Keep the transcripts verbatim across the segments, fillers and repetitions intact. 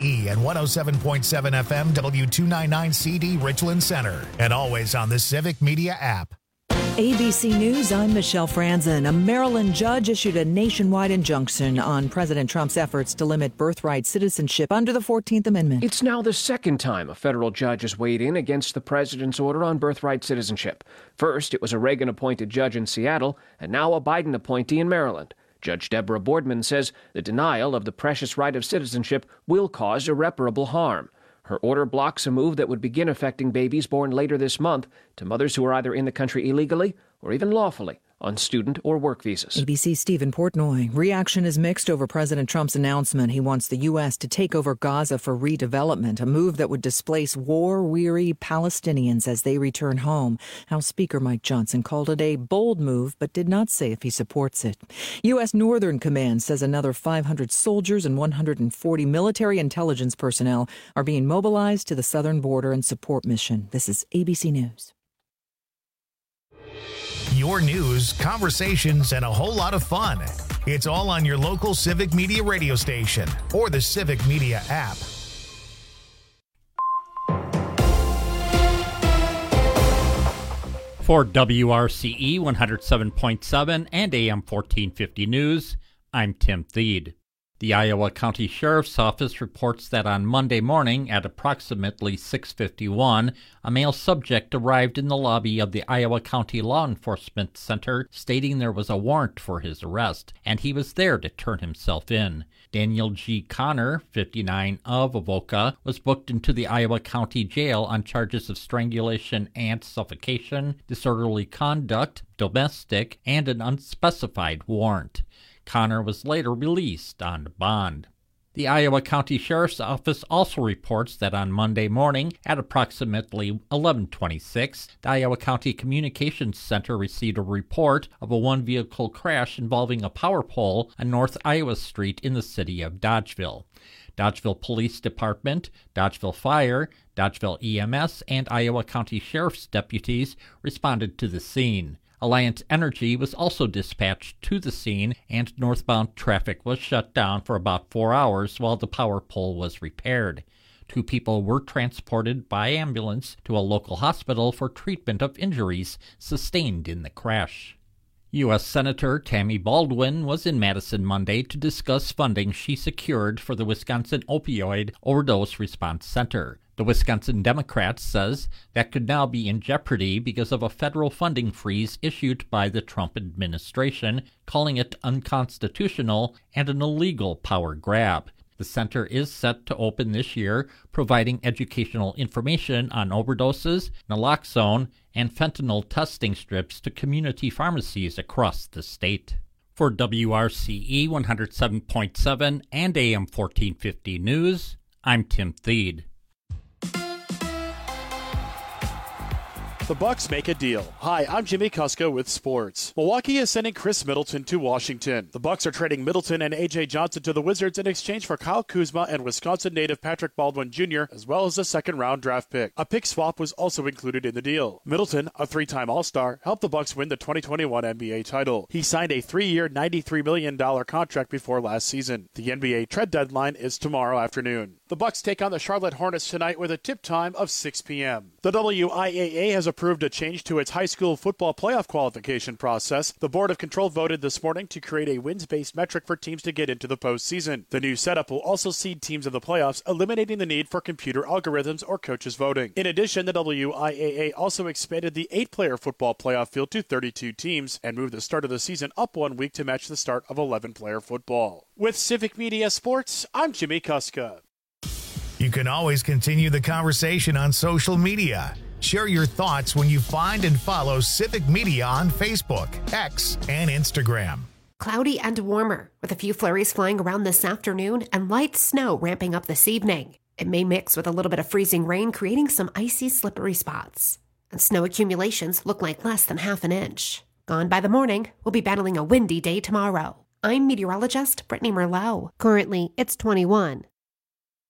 E and one oh seven point seven F M W two ninety-nine C D Richland Center. And always on the Civic Media app. A B C News, I'm Michelle Franzen. A Maryland judge issued a nationwide injunction on President Trump's efforts to limit birthright citizenship under the fourteenth Amendment. It's now the second time a federal judge has weighed in against the president's order on birthright citizenship. First, it was a Reagan-appointed judge in Seattle, and now a Biden appointee in Maryland. Judge Deborah Boardman says the denial of the precious right of citizenship will cause irreparable harm. Her order blocks a move that would begin affecting babies born later this month to mothers who are either in the country illegally or even lawfully on student or work visas. A B C's Stephen Portnoy. Reaction is mixed over President Trump's announcement he wants the U S to take over Gaza for redevelopment, a move that would displace war-weary Palestinians as they return home. House Speaker Mike Johnson called it a bold move, but did not say if he supports it. U S Northern Command says another five hundred soldiers and one hundred forty military intelligence personnel are being mobilized to the southern border and support mission. This is A B C News. Your news, conversations, and a whole lot of fun. It's all on your local Civic Media radio station or the Civic Media app. For W R C E one oh seven point seven and A M fourteen fifty News, I'm Tim Thede. The Iowa County Sheriff's Office reports that on Monday morning at approximately six fifty-one, a male subject arrived in the lobby of the Iowa County Law Enforcement Center stating there was a warrant for his arrest, and he was there to turn himself in. Daniel G. Connor, fifty-nine, of Avoca, was booked into the Iowa County Jail on charges of strangulation and suffocation, disorderly conduct, domestic, and an unspecified warrant. Connor was later released on bond. The Iowa County Sheriff's Office also reports that on Monday morning at approximately eleven twenty-six, the Iowa County Communications Center received a report of a one-vehicle crash involving a power pole on North Iowa Street in the city of Dodgeville. Dodgeville Police Department, Dodgeville Fire, Dodgeville E M S, and Iowa County Sheriff's deputies responded to the scene. Alliant Energy was also dispatched to the scene, and northbound traffic was shut down for about four hours while the power pole was repaired. Two people were transported by ambulance to a local hospital for treatment of injuries sustained in the crash. U S Senator Tammy Baldwin was in Madison Monday to discuss funding she secured for the Wisconsin Opioid Overdose Response Center. The Wisconsin Democrat says that could now be in jeopardy because of a federal funding freeze issued by the Trump administration, calling it unconstitutional and an illegal power grab. The center is set to open this year, providing educational information on overdoses, naloxone, and fentanyl testing strips to community pharmacies across the state. For W R C E one oh seven point seven and A M fourteen fifty News, I'm Tim Thede. The Bucks make a deal. Hi, I'm Jimmy Kuska with sports. Milwaukee is sending Chris Middleton to Washington. The Bucks are trading Middleton and A J Johnson to the Wizards in exchange for Kyle Kuzma and Wisconsin native Patrick Baldwin Junior, as well as a second-round draft pick. A pick swap was also included in the deal. Middleton, a three-time All-Star, helped the Bucks win the twenty twenty-one N B A title. He signed a three-year, ninety-three million dollars contract before last season. The N B A trade deadline is tomorrow afternoon. The Bucks take on the Charlotte Hornets tonight with a tip time of six p.m. The W I A A has approved a change to its high school football playoff qualification process. The Board of Control voted this morning to create a wins-based metric for teams to get into the postseason. The new setup will also seed teams in the playoffs, eliminating the need for computer algorithms or coaches voting. In addition, the W I A A also expanded the eight-player football playoff field to thirty-two teams and moved the start of the season up one week to match the start of eleven-player football. With Civic Media Sports, I'm Jimmy Kuska. You can always continue the conversation on social media. Share your thoughts when you find and follow Civic Media on Facebook, X, and Instagram. Cloudy and warmer, with a few flurries flying around this afternoon and light snow ramping up this evening. It may mix with a little bit of freezing rain, creating some icy, slippery spots. And snow accumulations look like less than half an inch. Gone by the morning, we'll be battling a windy day tomorrow. I'm meteorologist Brittany Merlot. Currently, it's twenty-one.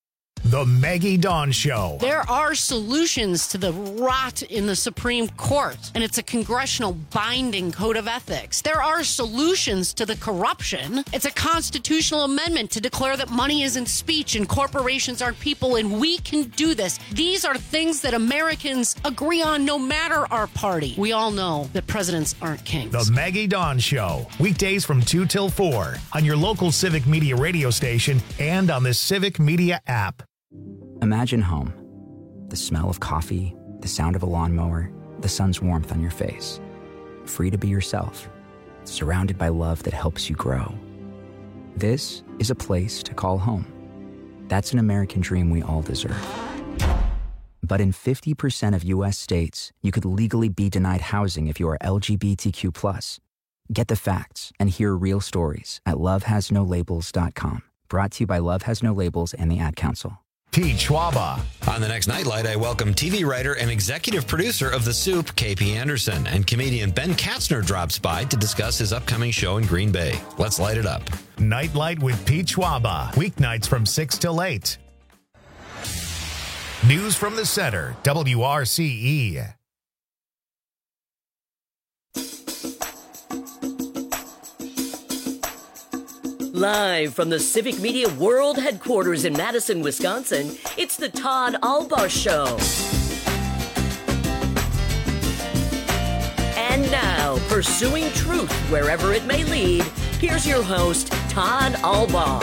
The Maggie Dawn Show. There are solutions to the rot in the Supreme Court, and it's a congressional binding code of ethics. There are solutions to the corruption. It's a constitutional amendment to declare that money isn't speech and corporations aren't people, and we can do this. These are things that Americans agree on no matter our party. We all know that presidents aren't kings. The Maggie Dawn Show. Weekdays from two till four on your local Civic Media radio station and on the Civic Media app. Imagine home. The smell of coffee, the sound of a lawnmower, the sun's warmth on your face. Free to be yourself, surrounded by love that helps you grow. This is a place to call home. That's an American dream we all deserve. But in fifty percent of U S states, you could legally be denied housing if you are L G B T Q plus. Get the facts and hear real stories at love has no labels dot com. Brought to you by Love Has No Labels and the Ad Council. Pete Schwaba. On the next Nightlight, I welcome T V writer and executive producer of The Soup, K P Anderson, and comedian Ben Katzner drops by to discuss his upcoming show in Green Bay. Let's light it up. Nightlight with Pete Schwaba. Weeknights from six till eight. News from the Center, W R C E. Live from the Civic Media World Headquarters in Madison, Wisconsin, it's the Todd Albaugh Show. And now, pursuing truth wherever it may lead, here's your host, Todd Albaugh.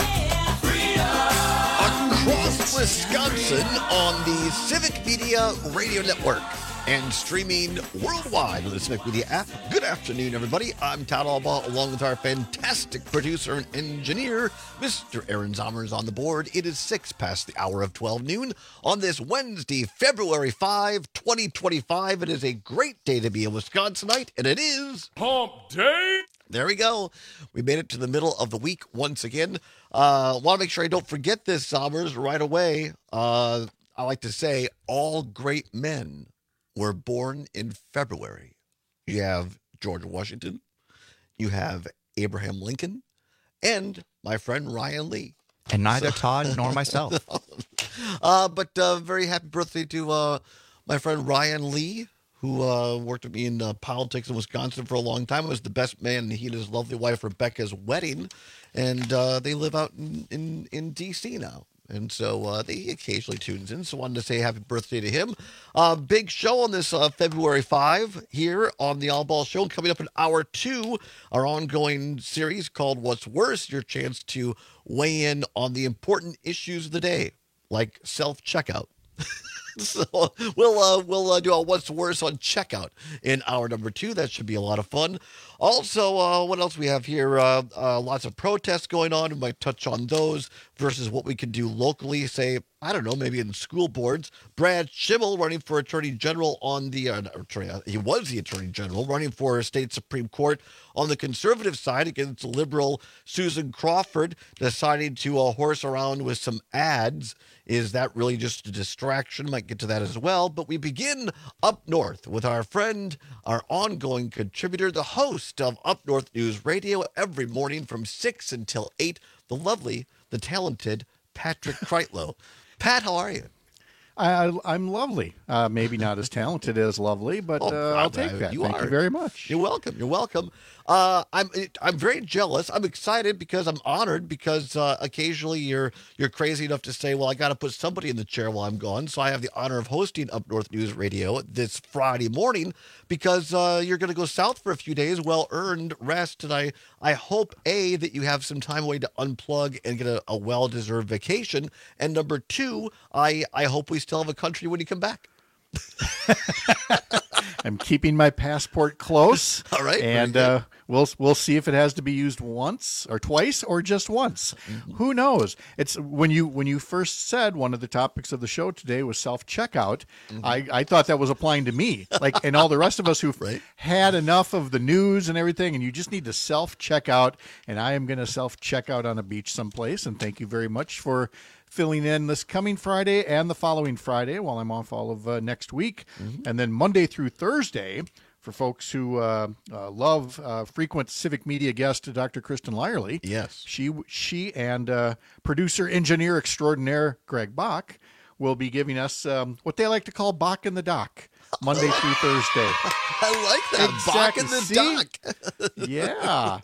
Across Wisconsin on the Civic Media Radio Network and streaming worldwide on the Civic Media app. Good afternoon, everybody. I'm Todd Albaugh, along with our fantastic producer and engineer, Mister Aaron Zommers, on the board. It is six past the hour of twelve noon on this Wednesday, February fifth, twenty twenty-five. It is a great day to be a Wisconsinite, and it is Hump Day. There we go. We made it to the middle of the week once again. Uh, want to make sure I don't forget this, Zommers, right away. Uh, I like to say all great men were born in February. You have George Washington, you have Abraham Lincoln, and my friend Ryan Lee. And neither So- Todd nor myself. uh, but uh, very happy birthday to uh, my friend Ryan Lee, who uh, worked with me in uh, politics in Wisconsin for a long time. Was the best man. He and his lovely wife Rebecca's wedding, and uh, they live out in, in, in D C now. And so uh, they occasionally tunes in. So wanted to say happy birthday to him. Uh, big show on this uh, February fifth here on the Albaugh Show. Coming up in hour two, our ongoing series called What's Worse? Your chance to weigh in on the important issues of the day, like self-checkout. So we'll uh, we'll uh, do a What's Worse on checkout in hour number two. That should be a lot of fun. Also, uh, what else we have here? Uh, uh, lots of protests going on. We might touch on those versus what we can do locally. Say, I don't know, maybe in school boards. Brad Schimmel running for Attorney General on the uh, attorney, uh, he was the Attorney General running for state Supreme Court on the conservative side against liberal Susan Crawford, deciding to uh, horse around with some ads. Is that really just a distraction? Might get to that as well. But we begin up north with our friend, our ongoing contributor, the host of Up North News Radio every morning from six until eight, the lovely, the talented Patrick Kreitlow. Pat, how are you? I, I'm lovely. Uh, maybe not as talented as lovely, but Oh, uh, I'll uh, take that. you Thank are. you very much. You're welcome. You're welcome. Uh, I'm I'm very jealous. I'm excited because I'm honored because uh, occasionally you're you're crazy enough to say, well, I got to put somebody in the chair while I'm gone. So I have the honor of hosting Up North News Radio this Friday morning because uh, you're going to go south for a few days, well-earned rest. And I, I hope, A, that you have some time away to unplug and get a, a well-deserved vacation. And number two, I, I hope we still have a country when you come back. I'm keeping my passport close. All right. And very good. uh, we'll we'll see if it has to be used once or twice or just once. Mm-hmm. Who knows? It's when you when you first said one of the topics of the show today was self-checkout, mm-hmm. I, I thought that was applying to me. Like and all the rest of us who've right. had enough of the news and everything, and you just need to self-checkout, and I am going to self-checkout on a beach someplace, and thank you very much for filling in this coming Friday and the following Friday while I'm off all of uh, next week. Mm-hmm. And then Monday through Thursday, for folks who uh, uh, love uh, frequent Civic Media guest Doctor Kristen Lyerly. Yes. She she and uh, producer engineer extraordinaire Greg Bach will be giving us um, what they like to call Bach in the Dock, Monday through Thursday. I like that. Exactly. Bach in the See? Dock. Yeah.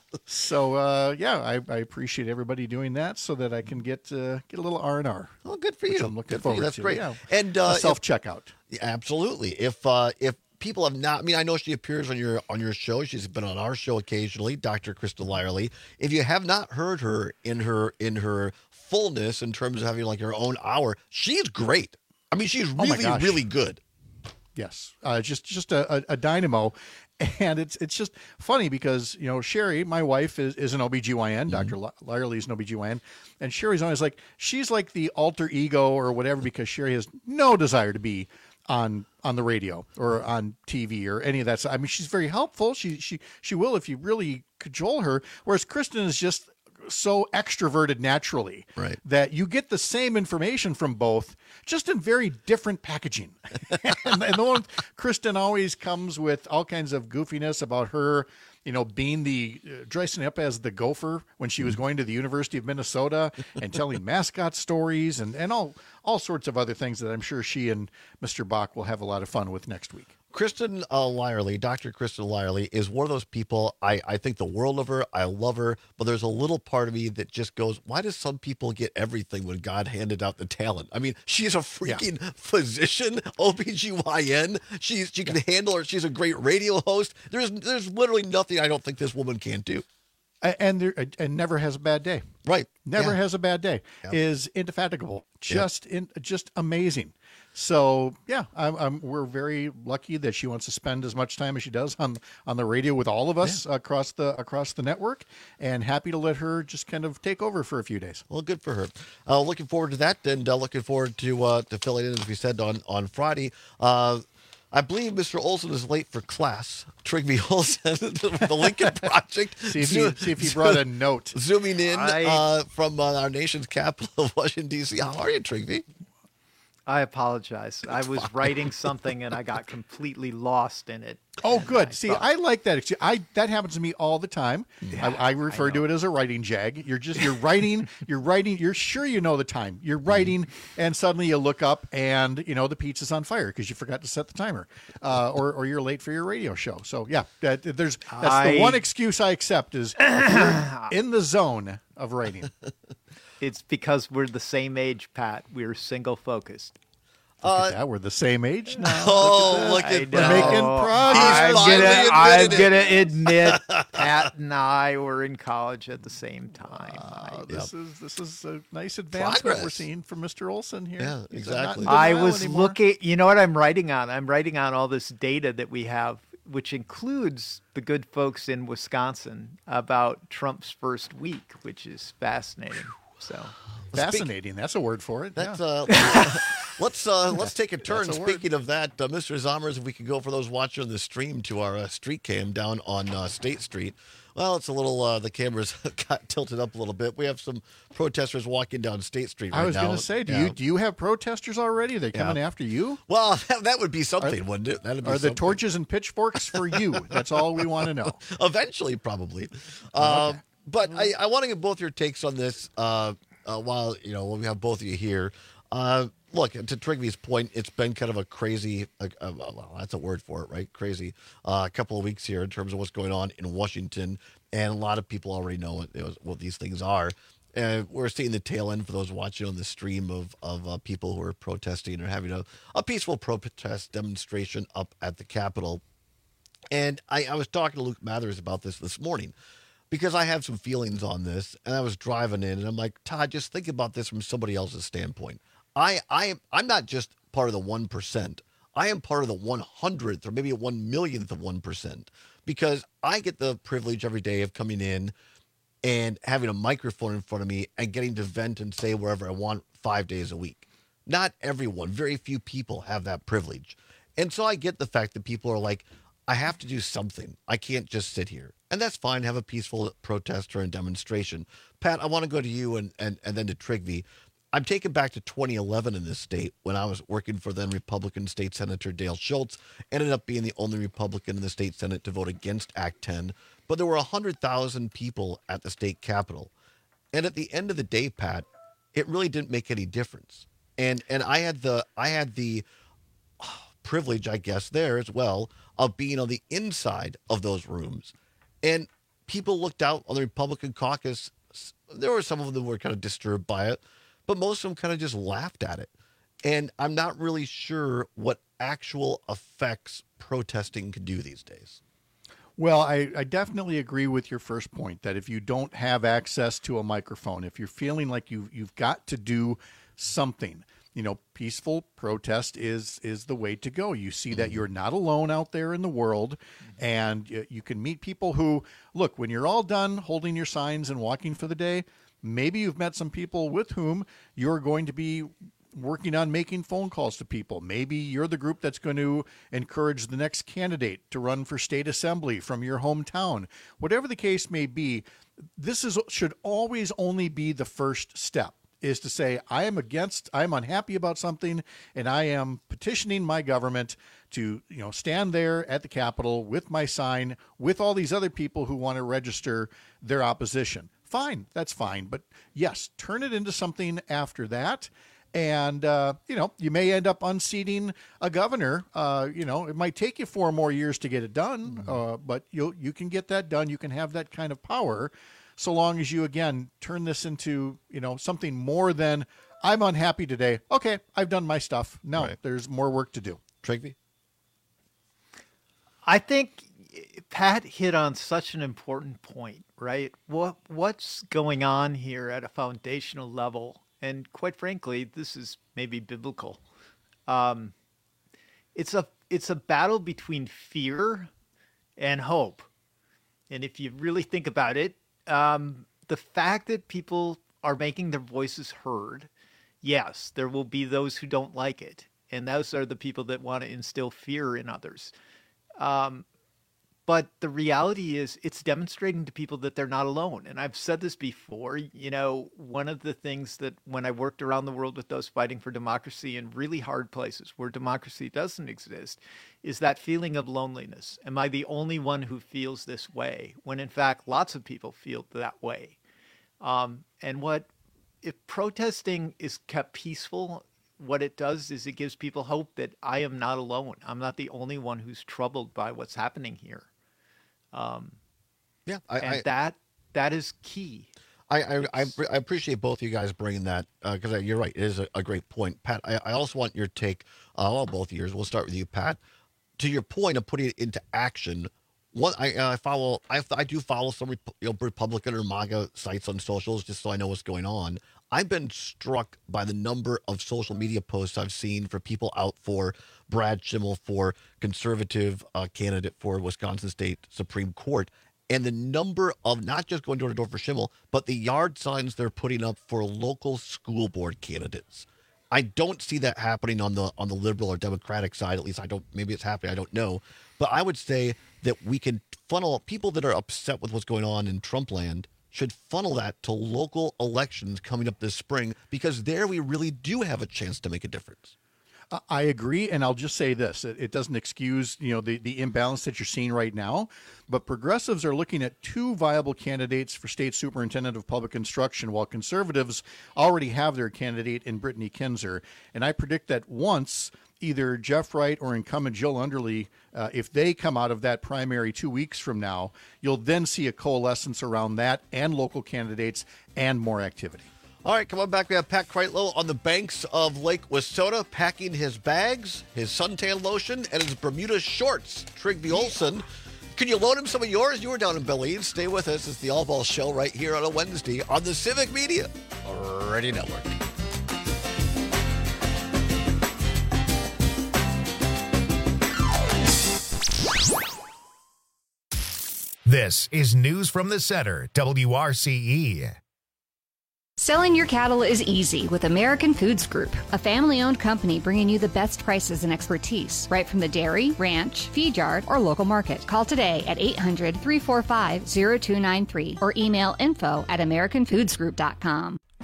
So uh, yeah, I, I appreciate everybody doing that so that I can get uh, get a little R and R. Oh, good for you. I'm looking Good for you. forward That's to. great. Yeah. And uh, self checkout. Yeah, absolutely. If uh, if people have not, I mean, I know she appears on your on your show. She's been on our show occasionally, Doctor Kristen Lyerly. If you have not heard her in her in her fullness in terms of having like her own hour, she's great. I mean, she's Oh my really gosh. really good. Yes, uh, just just a, a, a dynamo, and it's it's just funny because you know Sherry, my wife, is, is an O B G Y N. Mm-hmm. Doctor Lyerly is an O B G Y N, and Sherry's always like she's like the alter ego or whatever because Sherry has no desire to be on on the radio or on T V or any of that stuff. I mean, she's very helpful. She she she will if you really cajole her. Whereas Kristen is just so extroverted naturally right. that you get the same information from both, just in very different packaging. and, and the one Kristen always comes with all kinds of goofiness about her, you know, being the uh, dressing up as the gopher when she was going to the University of Minnesota and telling mascot stories and, and all all sorts of other things that I'm sure she and Mister Bach will have a lot of fun with next week. Kristen uh, Lyerly, Doctor Kristen Lyerly, is one of those people, I, I think the world of her, I love her, but there's a little part of me that just goes, why do some people get everything when God handed out the talent? I mean, she's a freaking yeah. physician, O B G Y N. She's, she can yeah. handle her. She's a great radio host. There's there's literally nothing I don't think this woman can't do. And there, and never has a bad day. Right. Never yeah. has a bad day. Yeah. Is indefatigable. Just yeah. in, just amazing. So yeah, I'm, I'm, we're very lucky that she wants to spend as much time as she does on on the radio with all of us yeah. across the across the network, and happy to let her just kind of take over for a few days. Well, good for her. Uh, looking forward to that, and uh, looking forward to uh, to filling in as we said on on Friday. Uh, I believe Mister Olson is late for class. Trigby Olson, the Lincoln Project. see, if he, see if he brought a note. Zooming in I, uh, from uh, our nation's capital of Washington, D C. How are you, Trigby? I apologize. I was writing something and I got completely lost in it. Oh, good. I See, thought... I like that. I that happens to me all the time. Yeah, I, I refer I to it as a writing jag. You're just you're writing. You're writing. You're sure you know the time. You're writing, mm-hmm. and suddenly you look up and you know the pizza's on fire because you forgot to set the timer, uh, or or you're late for your radio show. So yeah, that, there's that's I... the one excuse I accept is if you're in the zone of writing. It's because we're the same age, Pat. We're single focused. Look uh, at that. We're the same age now. Oh, look at, look at We're making progress. I'm gonna, I'm gonna admit, Pat and I were in college at the same time. Uh, this yep. is this is a nice advancement progress. We're seeing from Mister Olson here. Yeah, exactly. I was anymore. looking. You know what I'm writing on? I'm writing on all this data that we have, which includes the good folks in Wisconsin about Trump's first week, which is fascinating. So fascinating. That's a word for it. That's yeah. uh, let's uh, let's take a turn. A Speaking of that, uh, Mister Zommers, if we could go for those watching the stream to our uh, street cam down on uh, State Street. Well, it's a little, uh, the cameras got tilted up a little bit. We have some protesters walking down State Street right now. I was going to say, do yeah. you do you have protesters already? Are they coming yeah. after you? Well, that, that would be something, are, wouldn't it? That'd be are something. the torches and pitchforks for you? That's all we want to know. Eventually, probably. Oh, okay. um, but I, I want to get both your takes on this uh, uh, while, you know, while we have both of you here. Uh, look, to Trigby's point, it's been kind of a crazy, uh, uh, well, that's a word for it, right? Crazy. A uh, couple of weeks here in terms of what's going on in Washington. And a lot of people already know what, you know, what these things are. And we're seeing the tail end for those watching on the stream of, of uh, people who are protesting or having a, a peaceful protest demonstration up at the Capitol. And I, I was talking to Luke Mathers about this this morning because I have some feelings on this. And I was driving in and I'm like, Todd, just think about this from somebody else's standpoint. I, I, I'm not just part of the one percent. I am part of the one hundredth or maybe a one millionth of one percent. Because I get the privilege every day of coming in and having a microphone in front of me and getting to vent and say wherever I want five days a week. Not everyone, very few people have that privilege. And so I get the fact that people are like, I have to do something. I can't just sit here. And that's fine, have a peaceful protest or a demonstration. Pat, I want to go to you and, and, and then to Trigby. I'm taken back to twenty eleven in this state when I was working for then Republican State Senator Dale Schultz, ended up being the only Republican in the state Senate to vote against Act ten. But there were one hundred thousand people at the state capitol. And at the end of the day, Pat, it really didn't make any difference. And and I had the I had the oh, privilege, I guess, there as well of being on the inside of those rooms. And people looked out on the Republican caucus. There were some of them who were kind of disturbed by it, but most of them kind of just laughed at it. And I'm not really sure what actual effects protesting can do these days. Well, I, I definitely agree with your first point that if you don't have access to a microphone, if you're feeling like you, you've got to do something, you know, peaceful protest is is the way to go. You see that you're not alone out there in the world, and you, you can meet people who, look, when you're all done holding your signs and walking for the day, maybe you've met some people with whom you're going to be working on making phone calls to people. Maybe you're the group that's going to encourage the next candidate to run for state assembly from your hometown. Whatever the case may be, this is should always only be the first step, is to say, I am against, I am unhappy about something, and I am petitioning my government to, you know, stand there at the Capitol with my sign, with all these other people who want to register their opposition. Fine, that's fine. But yes, turn it into something after that. And, uh, you know, you may end up unseating a governor. Uh, you know, it might take you four more years to get it done, mm-hmm. uh, but you you can get that done. You can have that kind of power, so long as you, again, turn this into, you know, something more than, I'm unhappy today. Okay, I've done my stuff. No, right. There's more work to do. Trigby? I think Pat hit on such an important point, right? What What's going on here at a foundational level? And quite frankly, this is maybe biblical. Um, it's a it's a battle between fear and hope. And if you really think about it, um, the fact that people are making their voices heard, yes, there will be those who don't like it. And those are the people that want to instill fear in others. Um, But the reality is it's demonstrating to people that they're not alone. And I've said this before, you know, one of the things that when I worked around the world with those fighting for democracy in really hard places where democracy doesn't exist, is that feeling of loneliness. Am I the only one who feels this way? When in fact, lots of people feel that way. Um, and what, if protesting is kept peaceful, what it does is it gives people hope that I am not alone. I'm not the only one who's troubled by what's happening here. Um, yeah, I, and I, that that is key. I I, I, I appreciate both of you guys bringing that because uh, you're right. It is a, a great point, Pat. I, I also want your take. Uh, well, both of yours. We'll start with you, Pat. To your point of putting it into action. One, I uh, I follow. I I do follow some you know, Republican or MAGA sites on socials just so I know what's going on. I've been struck by the number of social media posts I've seen for people out for Brad Schimel for conservative uh, candidate for Wisconsin State Supreme Court, and the number of not just going door to door for Schimel, but the yard signs they're putting up for local school board candidates. I don't see that happening on the on the liberal or Democratic side. At least I don't. Maybe it's happening. I don't know. But I would say that we can funnel people that are upset with what's going on in Trump land should funnel that to local elections coming up this spring, because there we really do have a chance to make a difference. I agree, and I'll just say this. It doesn't excuse, you know, the, the imbalance that you're seeing right now, but progressives are looking at two viable candidates for state superintendent of public instruction, while conservatives already have their candidate in Brittany Kinzer. And I predict that once either Jeff Wright or incumbent Jill Underly, uh, if they come out of that primary two weeks from now, you'll then see a coalescence around that and local candidates and more activity. All right, come on back. We have Pat Kreitlow on the banks of Lake Wissota packing his bags, his suntan lotion, and his Bermuda shorts. Trigby Olson, can you loan him some of yours? You were down in Belize. Stay with us. It's the All Ball Show right here on a Wednesday on the Civic Media Radio Network. This is News from the Center, W R C E. Selling your cattle is easy with American Foods Group, a family-owned company bringing you the best prices and expertise right from the dairy, ranch, feed yard, or local market. Call today at eight hundred, three four five, zero two nine three or email info at american foods group dot com.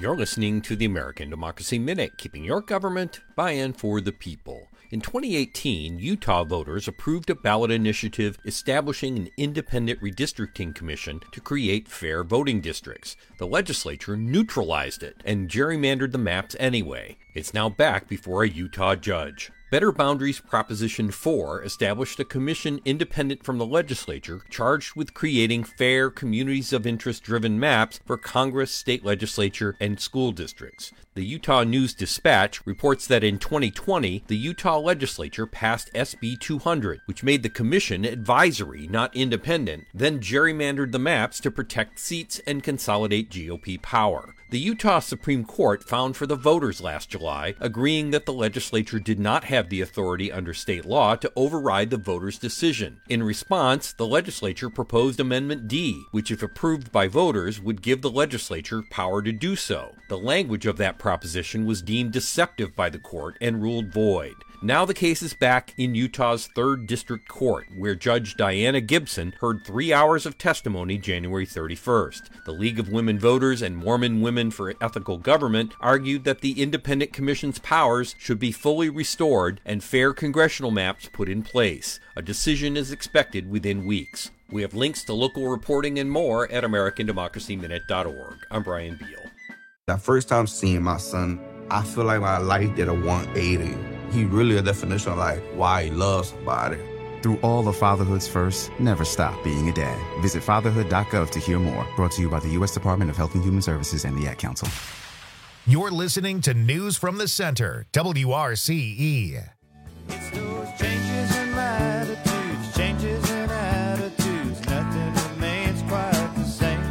You're listening to the American Democracy Minute, keeping your government by and for the people. In twenty eighteen, Utah voters approved a ballot initiative establishing an independent redistricting commission to create fair voting districts. The legislature neutralized it and gerrymandered the maps anyway. It's now back before a Utah judge. Better Boundaries Proposition four established a commission independent from the legislature charged with creating fair, communities of interest-driven maps for Congress, state legislature, and school districts. The Utah News-Dispatch reports that in twenty twenty, the Utah legislature passed S B two hundred, which made the commission advisory, not independent, then gerrymandered the maps to protect seats and consolidate G O P power. The Utah Supreme Court found for the voters last July, agreeing that the legislature did not have the authority under state law to override the voters' decision. In response, the legislature proposed Amendment D, which, if approved by voters, would give the legislature power to do so. The language of that proposition was deemed deceptive by the court and ruled void. Now the case is back in Utah's third District Court, where Judge Diana Gibson heard three hours of testimony January thirty-first. The League of Women Voters and Mormon Women for Ethical Government argued that the Independent Commission's powers should be fully restored and fair congressional maps put in place. A decision is expected within weeks. We have links to local reporting and more at American Democracy Minute dot org. I'm Brian Beal. That first time seeing my son, I feel like my life did a one eighty. He really a definition of like why he loves somebody. Through all of fatherhood's first, never stop being a dad. Visit fatherhood dot gov to hear more. Brought to you by the U S Department of Health and Human Services and the Ad Council. You're listening to News from the Center, W R C E. It's those changes in latitudes, changes in attitudes, nothing remains quite the same.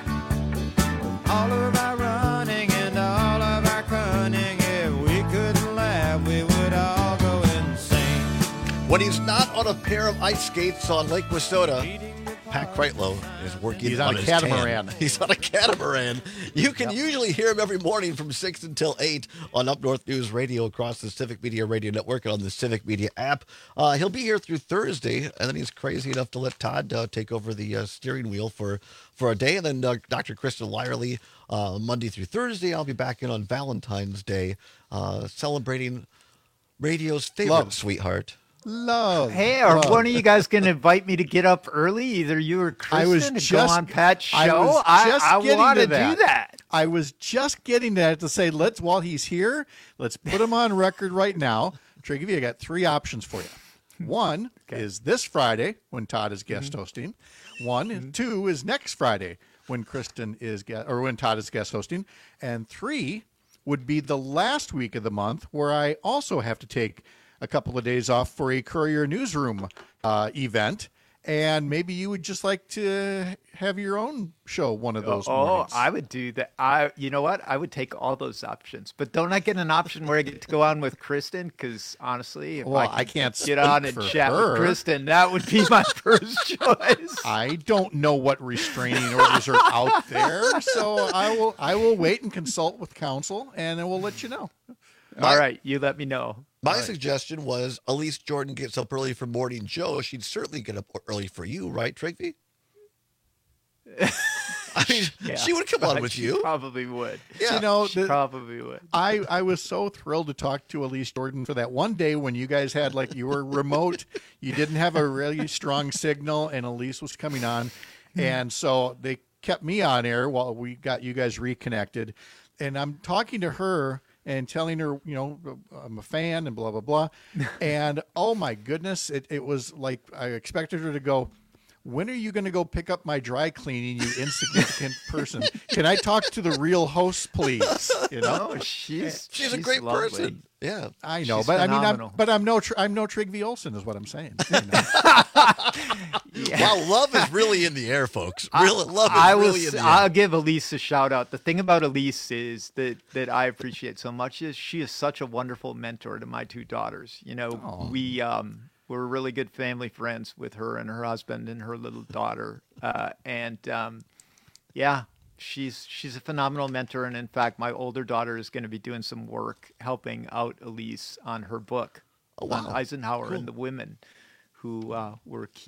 All of our running and all of our cunning, if we couldn't laugh, we would all go insane. When he's not on a pair of ice skates on Lake Wissota, Pat Kreitlow is working He's on, on a his catamaran. tan. He's on a catamaran. You can yep. usually hear him every morning from six until eight on Up North News Radio across the Civic Media Radio Network and on the Civic Media app. Uh, he'll be here through Thursday, and then he's crazy enough to let Todd uh, take over the uh, steering wheel for, for a day. And then uh, Doctor Kristen Lyerly, uh, Monday through Thursday. I'll be back in on Valentine's Day, uh, celebrating radio's favorite Love. sweetheart. Love. Hey, are Love. one of you guys going to invite me to get up early? Either you or Kristen I was to just, go on Pat's show? I, was just I, I want to that. do that. I was just getting that to say, let's while he's here, let's put him on record right now. Triggy, I got three options for you. One okay. is this Friday when Todd is guest mm-hmm. hosting. One and mm-hmm. two is next Friday when Kristen is guest, or when Todd is guest hosting. And three would be the last week of the month where I also have to take a couple of days off for a Courier Newsroom uh, event, and maybe you would just like to have your own show one of those oh, mornings. Oh, I would do that. I, you know what? I would take all those options, but don't I get an option where I get to go on with Kristen? Because honestly, if well, I, I can't get on and chat her. with Kristen, that would be my first choice. I don't know what restraining orders are out there, so I will I will wait and consult with counsel, and then we'll let you know. My, all right, you let me know. My right. suggestion was Elise Jordan gets up early for Morning Joe. She'd certainly get up early for you, right, Trigby? I mean, yeah, she would come on with she you. Probably would. Yeah, you know, she the, probably would. I, I was so thrilled to talk to Elise Jordan for that one day when you guys had, like, you were remote. You didn't have a really strong signal, and Elise was coming on. And so they kept me on air while we got you guys reconnected. And I'm talking to her and telling her, you know, I'm a fan and blah, blah, blah. And, oh, my goodness, it, it was like I expected her to go, when are you going to go pick up my dry cleaning, you insignificant person? Can I talk to the real host, please? You know, oh, she's, she's she's a great lovely. person. Yeah, I know, she's but phenomenal. I mean, I'm, but I'm no, I'm no Trigby Olsen, is what I'm saying. You know? yeah. Wow, love is really in the air, folks. Real love is I really will, in the air. I'll give Elise a shout out. The thing about Elise is that that I appreciate so much is she is such a wonderful mentor to my two daughters. You know, Aww. we um, we're really good family friends with her and her husband and her little daughter, uh, and um, yeah. She's she's a phenomenal mentor, and in fact, my older daughter is going to be doing some work helping out Elise on her book oh, wow. on Eisenhower cool. and the women who uh, were key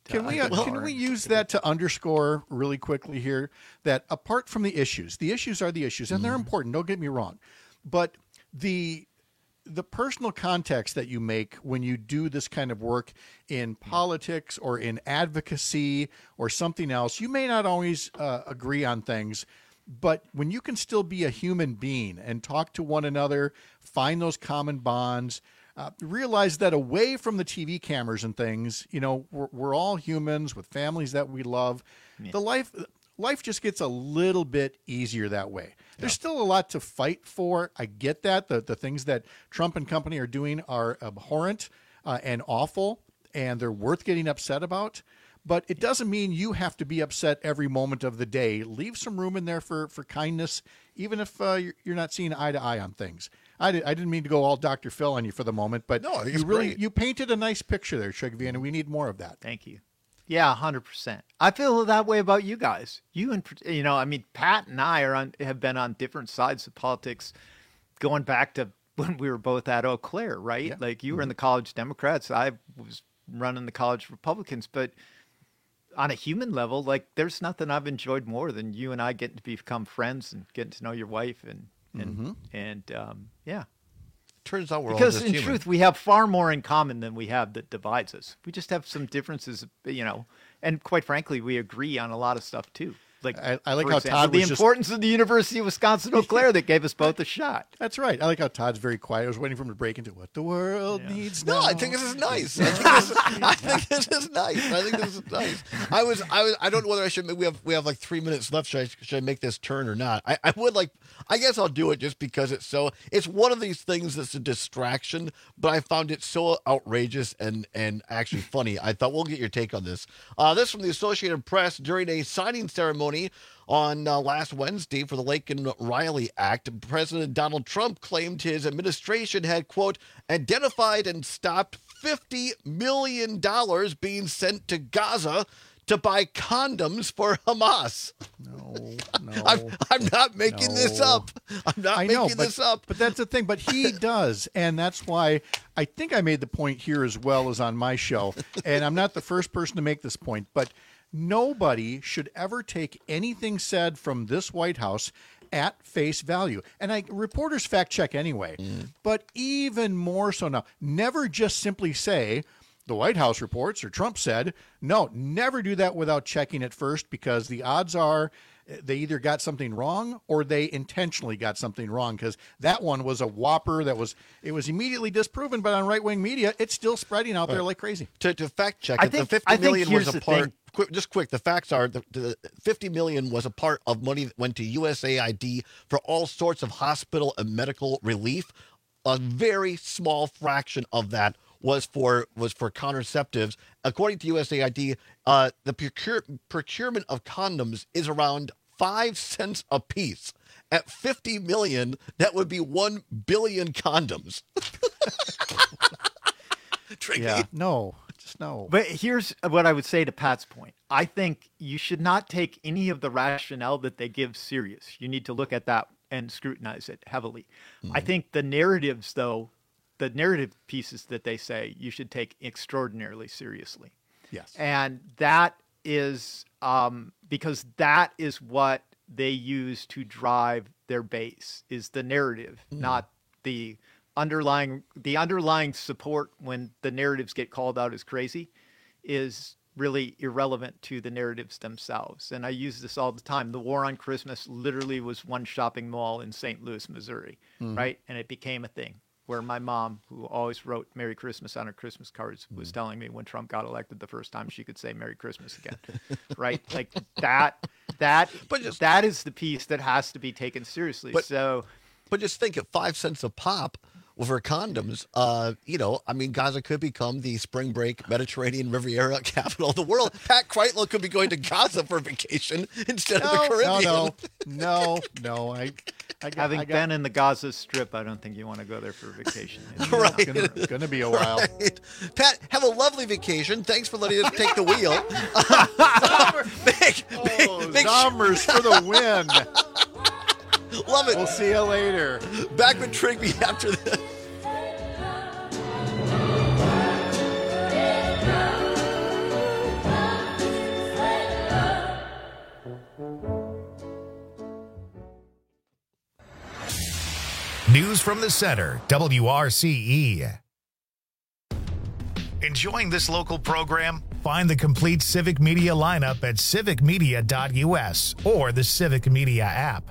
Can we uh, can we use that to underscore really quickly here that apart from the issues, the issues are the issues, and they're important. Don't get me wrong, but the the personal context that you make when you do this kind of work in politics or in advocacy or something else, you may not always uh, agree on things, but when you can still be a human being and talk to one another, find those common bonds. Uh, realize that away from the T V cameras and things, you know, we're, we're all humans with families that we love. Yeah. The life life just gets a little bit easier that way. There's yeah. still a lot to fight for. I get that. The, the things that Trump and company are doing are abhorrent uh, and awful, and they're worth getting upset about. But it doesn't mean you have to be upset every moment of the day. Leave some room in there for, for kindness, even if uh, you're, you're not seeing eye to eye on things. I, did, I didn't mean to go all Doctor Phil on you for the moment, but no, you really great. you painted a nice picture there, Trigvi, and we need more of that. Thank you. Yeah, one hundred percent. I feel that way about you guys. You and you know, I mean, Pat and I are on have been on different sides of politics, going back to when we were both at Eau Claire, right? Yeah. Like you mm-hmm. were in the College Democrats, I was running the College Republicans, but on a human level, like there's nothing I've enjoyed more than you and I getting to become friends and getting to know your wife and and mm-hmm. and um, yeah. Turns out we're because all just in human. truth we have far more in common than we have that divides us. We just have some differences, you know, and quite frankly, we agree on a lot of stuff too. Like I, I like for how example, Todd the was importance just... of the University of Wisconsin Eau Claire that gave us both a shot. That's right. I like how Todd's very quiet. I was waiting for him to break into what the world yeah. needs. No, now. I think this is nice. I think this is, I think this is nice. I think this is nice. I was, I was, I don't know whether I should. We have, we have like three minutes left. Should I, should I make this turn or not? I, I would like. I guess I'll do it just because it's so. It's one of these things that's a distraction, but I found it so outrageous and and actually funny. I thought we'll get your take on this. Uh, this from the Associated Press during a signing ceremony on uh, last Wednesday for the Laken Riley Act. President Donald Trump claimed his administration had, quote, identified and stopped fifty million dollars being sent to Gaza to buy condoms for Hamas. No, no. I'm, I'm not making no. this up. I'm not I making know, but, this up. But that's the thing. But he does. And that's why I think I made the point here as well as on my show. And I'm not the first person to make this point, but nobody should ever take anything said from this White House at face value. And I reporters fact check anyway. Mm. But even more so now, never just simply say, the White House reports or Trump said. No, never do that without checking it first, because the odds are they either got something wrong or they intentionally got something wrong, because that one was a whopper that was it was immediately disproven, but on right-wing media, it's still spreading out there like crazy. To, to fact check I it, think, the fifty I think million here's was a the part. thing. Quick, just quick, the facts are the, the fifty million was a part of money that went to U S A I D for all sorts of hospital and medical relief. A very small fraction of that was for was for contraceptives. According to U S A I D, uh, the procure, procurement of condoms is around five cents a piece. At fifty million, that would be one billion condoms. Yeah, no, just no. But here's what I would say to Pat's point. I think you should not take any of the rationale that they give serious. You need to look at that and scrutinize it heavily. Mm-hmm. I think the narratives, though, the narrative pieces that they say you should take extraordinarily seriously. Yes. And that is um, because that is what they use to drive their base, is the narrative, mm. not the underlying, the underlying support when the narratives get called out as crazy is really irrelevant to the narratives themselves. And I use this all the time. The war on Christmas literally was one shopping mall in Saint Louis, Missouri, mm. right? And it became a thing where my mom, who always wrote Merry Christmas on her Christmas cards, was mm. telling me when Trump got elected the first time she could say Merry Christmas again, right? Like that, that, but just, that is the piece that has to be taken seriously. But, so, but just think at five cents a pop for condoms, uh, you know, I mean, Gaza could become the spring break Mediterranean Riviera capital of the world. Pat Kreitlow could be going to Gaza for vacation instead no, of the Caribbean. No, no, no, no. I, I got, Having I got, been in the Gaza Strip, I don't think you want to go there for vacation. Right. It's going to be a while. Right. Pat, have a lovely vacation. Thanks for letting us take the wheel. big, oh, big, big Zombers for the win. Love it. We'll see you later. Back with Trigby after this. News from the Center, W R C E. Enjoying this local program? Find the complete Civic Media lineup at civic media dot U S or the Civic Media app.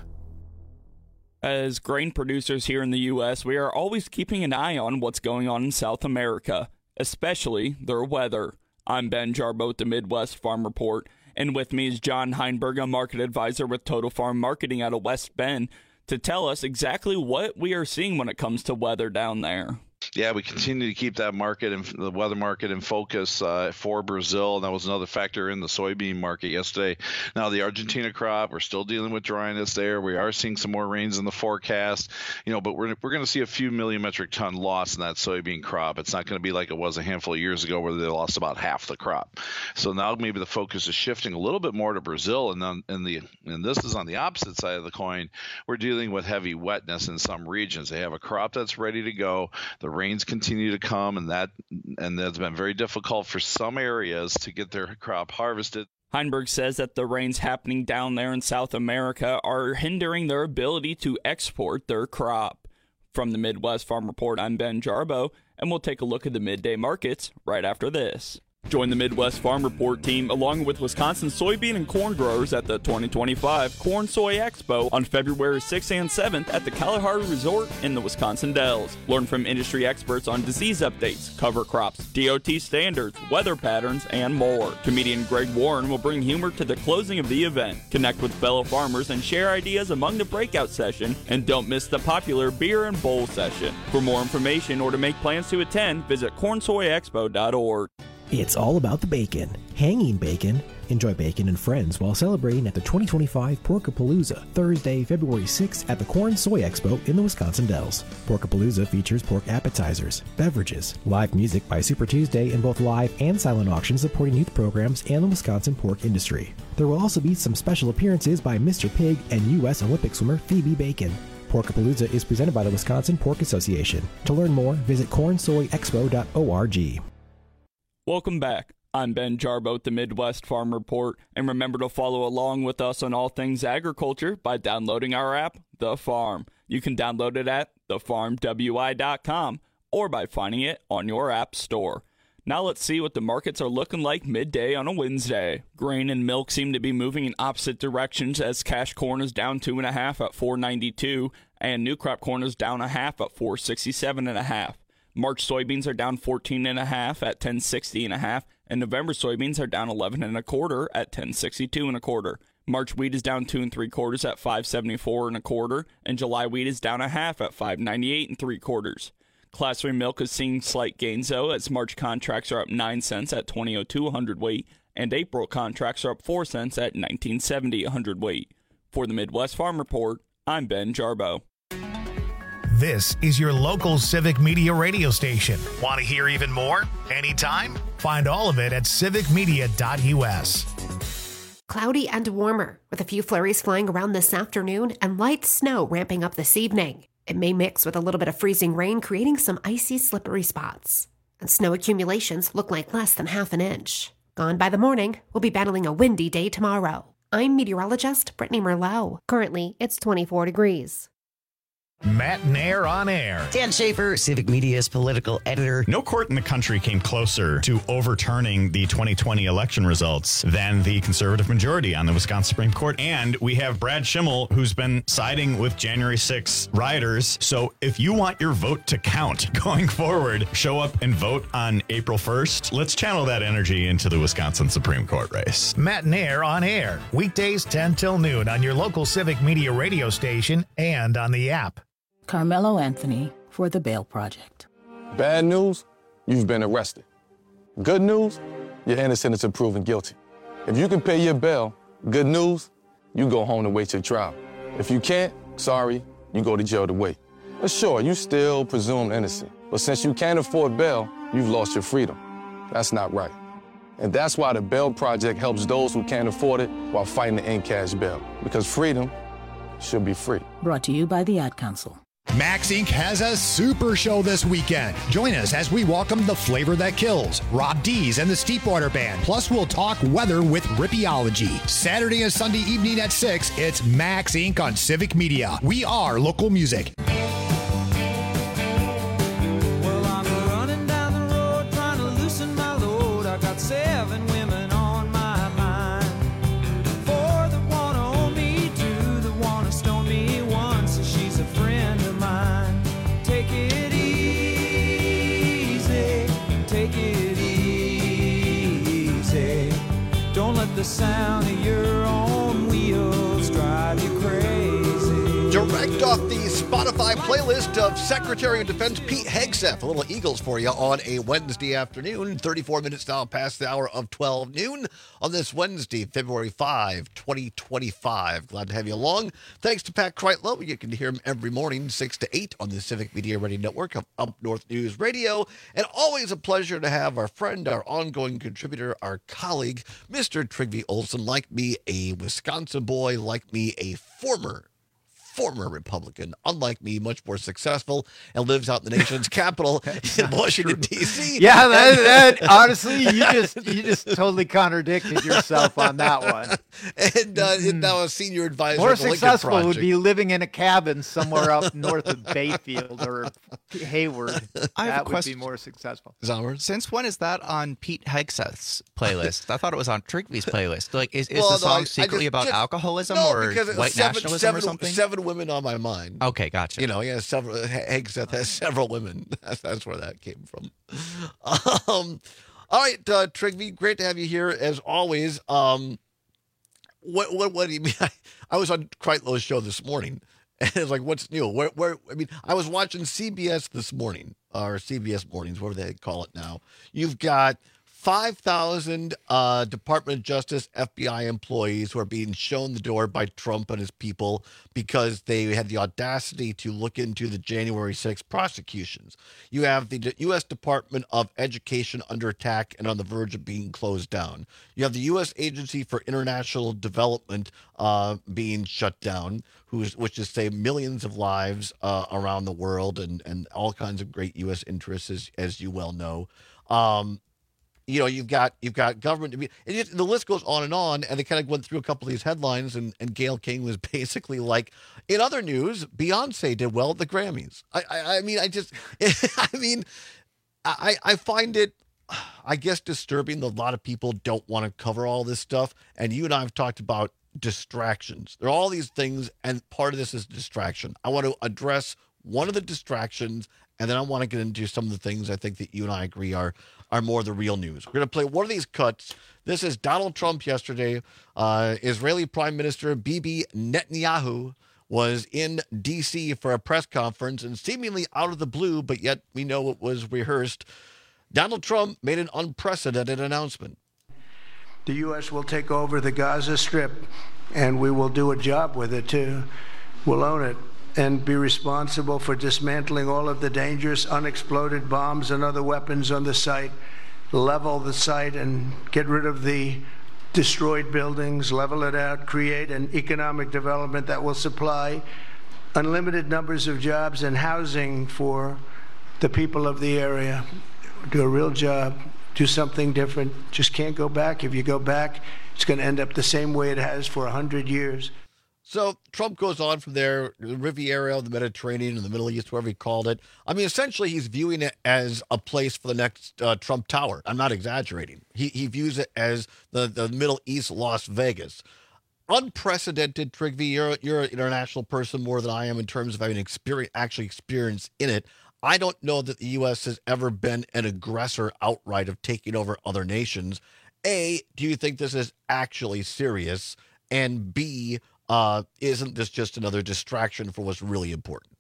As grain producers here in the U S, we are always keeping an eye on what's going on in South America, especially their weather. I'm Ben Jarbo with the Midwest Farm Report, and with me is John Heinberg, a market advisor with Total Farm Marketing out of West Bend, to tell us exactly what we are seeing when it comes to weather down there. Yeah, we continue to keep that market and the weather market in focus uh, for Brazil. And that was another factor in the soybean market yesterday. Now, the Argentina crop, we're still dealing with dryness there. We are seeing some more rains in the forecast, you know, but we're, we're going to see a few million metric ton loss in that soybean crop. It's not going to be like it was a handful of years ago where they lost about half the crop. So now maybe the focus is shifting a little bit more to Brazil. And then in the and this is on the opposite side of the coin. We're dealing with heavy wetness in some regions. They have a crop that's ready to go. The rains continue to come, and that and that's been very difficult for some areas to get their crop harvested. Heinberg says that the rains happening down there in South America are hindering their ability to export their crop. From the Midwest Farm Report, I'm Ben Jarbo, and we'll take a look at the midday markets right after this. Join the Midwest Farm Report team along with Wisconsin soybean and corn growers at the twenty twenty-five Corn Soy Expo on February sixth and seventh at the Kalahari Resort in the Wisconsin Dells. Learn from industry experts on disease updates, cover crops, D O T standards, weather patterns, and more. Comedian Greg Warren will bring humor to the closing of the event. Connect with fellow farmers and share ideas among the breakout session, and don't miss the popular beer and bowl session. For more information or to make plans to attend, visit corn soy expo dot org. It's all about the bacon. Hanging bacon. Enjoy bacon and friends while celebrating at the twenty twenty-five Porkapalooza, Thursday, February sixth at the Corn Soy Expo in the Wisconsin Dells. Porkapalooza features pork appetizers, beverages, live music by Super Tuesday, and both live and silent auctions supporting youth programs and the Wisconsin pork industry. There will also be some special appearances by Mister Pig and U S Olympic swimmer Phoebe Bacon. Porkapalooza is presented by the Wisconsin Pork Association. To learn more, visit corn soy expo dot org. Welcome back. I'm Ben Jarbo with the Midwest Farm Report, and remember to follow along with us on all things agriculture by downloading our app, The Farm. You can download it at the farm w i dot com or by finding it on your app store. Now let's see what the markets are looking like midday on a Wednesday. Grain and milk seem to be moving in opposite directions as cash corn is down two and a half at four ninety-two, and new crop corn is down a half at four sixty-seven and a half. March soybeans are down fourteen and a half at ten sixty and a half, and November soybeans are down eleven and a quarter at ten sixty-two and a quarter. March wheat is down two and three quarters at five seventy-four and a quarter, and July wheat is down a half at five ninety-eight and three quarters. Class three milk is seeing slight gains though, as March contracts are up nine cents at twenty oh two a hundredweight, and April contracts are up four cents at nineteen seventy a hundredweight. For the Midwest Farm Report, I'm Ben Jarbo. This is your local Civic Media radio station. Want to hear even more? Anytime? Find all of it at civic media dot U S. Cloudy and warmer, with a few flurries flying around this afternoon and light snow ramping up this evening. It may mix with a little bit of freezing rain, creating some icy, slippery spots. And snow accumulations look like less than half an inch. Gone by the morning, we'll be battling a windy day tomorrow. I'm meteorologist Brittany Merlot. Currently, it's twenty-four degrees. Matt Nair on air. Dan Schaefer, Civic Media's political editor. No court in the country came closer to overturning the twenty twenty election results than the conservative majority on the Wisconsin Supreme Court. And we have Brad Schimmel, who's been siding with January sixth rioters. So if you want your vote to count going forward, show up and vote on April first. Let's channel that energy into the Wisconsin Supreme Court race. Matt Nair on air. Weekdays ten till noon on your local Civic Media radio station and on the app. Carmelo Anthony for the Bail Project. Bad news, you've been arrested. Good news, you're innocent until proven guilty. If you can pay your bail, good news, you go home to wait your trial. If you can't, sorry, you go to jail to wait. But sure, you still presumed innocent. But since you can't afford bail, you've lost your freedom. That's not right. And that's why the Bail Project helps those who can't afford it while fighting to end cash bail. Because freedom should be free. Brought to you by the Ad Council. Max Incorporated has a super show this weekend. Join us as we welcome the flavor that kills, Rob Dees and the Steepwater Band. Plus, we'll talk weather with Rippeology. Saturday and Sunday evening at six, it's Max Incorporated on Civic Media. We are local music. the sound of your own wheels drive you crazy. Direct off the Spotify playlist of Secretary of Defense Pete Hegseth. A little Eagles for you on a Wednesday afternoon. thirty-four minutes now past the hour of twelve noon on this Wednesday, February fifth, twenty twenty-five. Glad to have you along. Thanks to Pat Kreitlow. You can hear him every morning, six to eight on the Civic Media Radio Network of Up North News Radio. And always a pleasure to have our friend, our ongoing contributor, our colleague, Mister Trygve Olson. Like me, a Wisconsin boy. Like me, a former former Republican, unlike me, much more successful, and lives out in the nation's capital in Washington, D C Yeah, that, that honestly, you just you just totally contradicted yourself on that one. And uh, mm. now a senior advisor. More of the successful Lincoln would Project. be living in a cabin somewhere up north of Bayfield or Hayward. I have that a would question. be more successful. Since when is that on Pete Hegseth's playlist? I thought it was on Trygve's playlist. Like, is, is Well, the no, song I- I secretly just- about just- alcoholism no, or because it was white seven, nationalism seven, or something? Seven women on my mind. Okay, gotcha. You know, he has several. Hegseth has several women. That's, that's where that came from. Um, all right, uh, Trygve, great to have you here as always. Um, what what what do you mean? I, I was on Kreitlow's show this morning, and it's like, what's new? Where where? I mean, I was watching C B S this morning, or C B S Mornings, whatever they call it now. You've got five thousand uh, Department of Justice, F B I employees who are being shown the door by Trump and his people because they had the audacity to look into the January sixth prosecutions. You have the U S Department of Education under attack and on the verge of being closed down. You have the U S Agency for International Development uh, being shut down, who's, which is saved millions of lives uh, around the world and, and all kinds of great U S interests, as, as you well know. Um, You know, you've got you've got government. I mean, it just, the list goes on and on, and they kind of went through a couple of these headlines, and, and Gayle King was basically like, in other news, Beyonce did well at the Grammys. I I, I mean, I just, I mean, I I find it, I guess, disturbing that a lot of people don't want to cover all this stuff, and you and I have talked about distractions. There are all these things, and part of this is distraction. I want to address one of the distractions, and then I want to get into some of the things I think that you and I agree are are more the real news. We're going to play one of these cuts. This is Donald Trump yesterday. Uh, Israeli Prime Minister Bibi Netanyahu was in D C for a press conference, and seemingly out of the blue, but yet we know it was rehearsed, Donald Trump made an unprecedented announcement. The U S will take over the Gaza Strip, and we will do a job with it, too. We'll own it and be responsible for dismantling all of the dangerous unexploded bombs and other weapons on the site, level the site and get rid of the destroyed buildings, level it out, create an economic development that will supply unlimited numbers of jobs and housing for the people of the area. Do a real job, do something different. Just can't go back. If you go back, it's going to end up the same way it has for one hundred years. So Trump goes on from there, the Riviera, the Mediterranean, and the Middle East, wherever he called it. I mean, essentially, he's viewing it as a place for the next uh, Trump Tower. I'm not exaggerating. He he views it as the, the Middle East Las Vegas. Unprecedented, Trygve. You're, you're an international person more than I am in terms of having experience, actually experience in it. I don't know that the U S has ever been an aggressor outright of taking over other nations. A, do you think this is actually serious? And B, Uh, isn't this just another distraction for what's really important?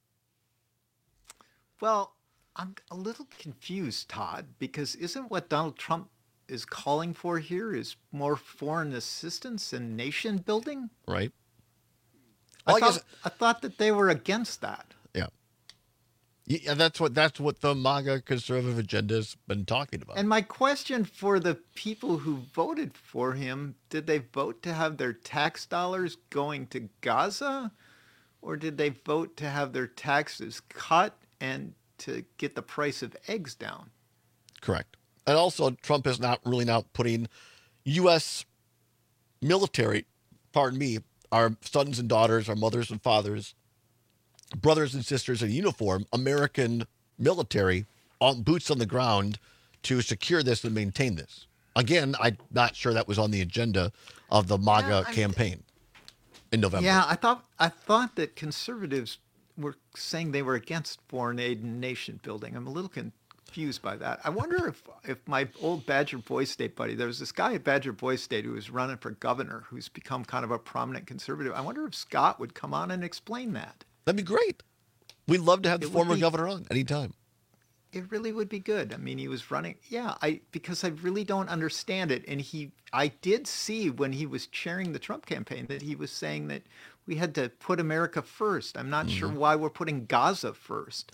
Well, I'm a little confused, Todd, because isn't what Donald Trump is calling for here is more foreign assistance and nation building? Right. I, Well, I thought, guess- I thought that they were against that. Yeah. Yeah, that's what that's what the MAGA conservative agenda's been talking about. And my question for the people who voted for him, did they vote to have their tax dollars going to Gaza? Or did they vote to have their taxes cut and to get the price of eggs down? Correct. And also, Trump is not really now putting U S military, pardon me, our sons and daughters, our mothers and fathers, brothers and sisters in uniform, American military, on boots on the ground to secure this and maintain this. Again, I'm not sure that was on the agenda of the MAGA Yeah, I- campaign in November. Yeah, I thought I thought that conservatives were saying they were against foreign aid and nation building. I'm a little con- confused by that. I wonder if if my old Badger Boy State buddy, there was this guy at Badger Boy State who was running for governor, who's become kind of a prominent conservative. I wonder if Scott would come on and explain that. That'd be great. We'd love to have the It would former be- governor on anytime. It really would be good. I mean, he was running, yeah, I because I really don't understand it. And he, I did see when he was chairing the Trump campaign that he was saying that we had to put America first. I'm not sure why we're putting Gaza first.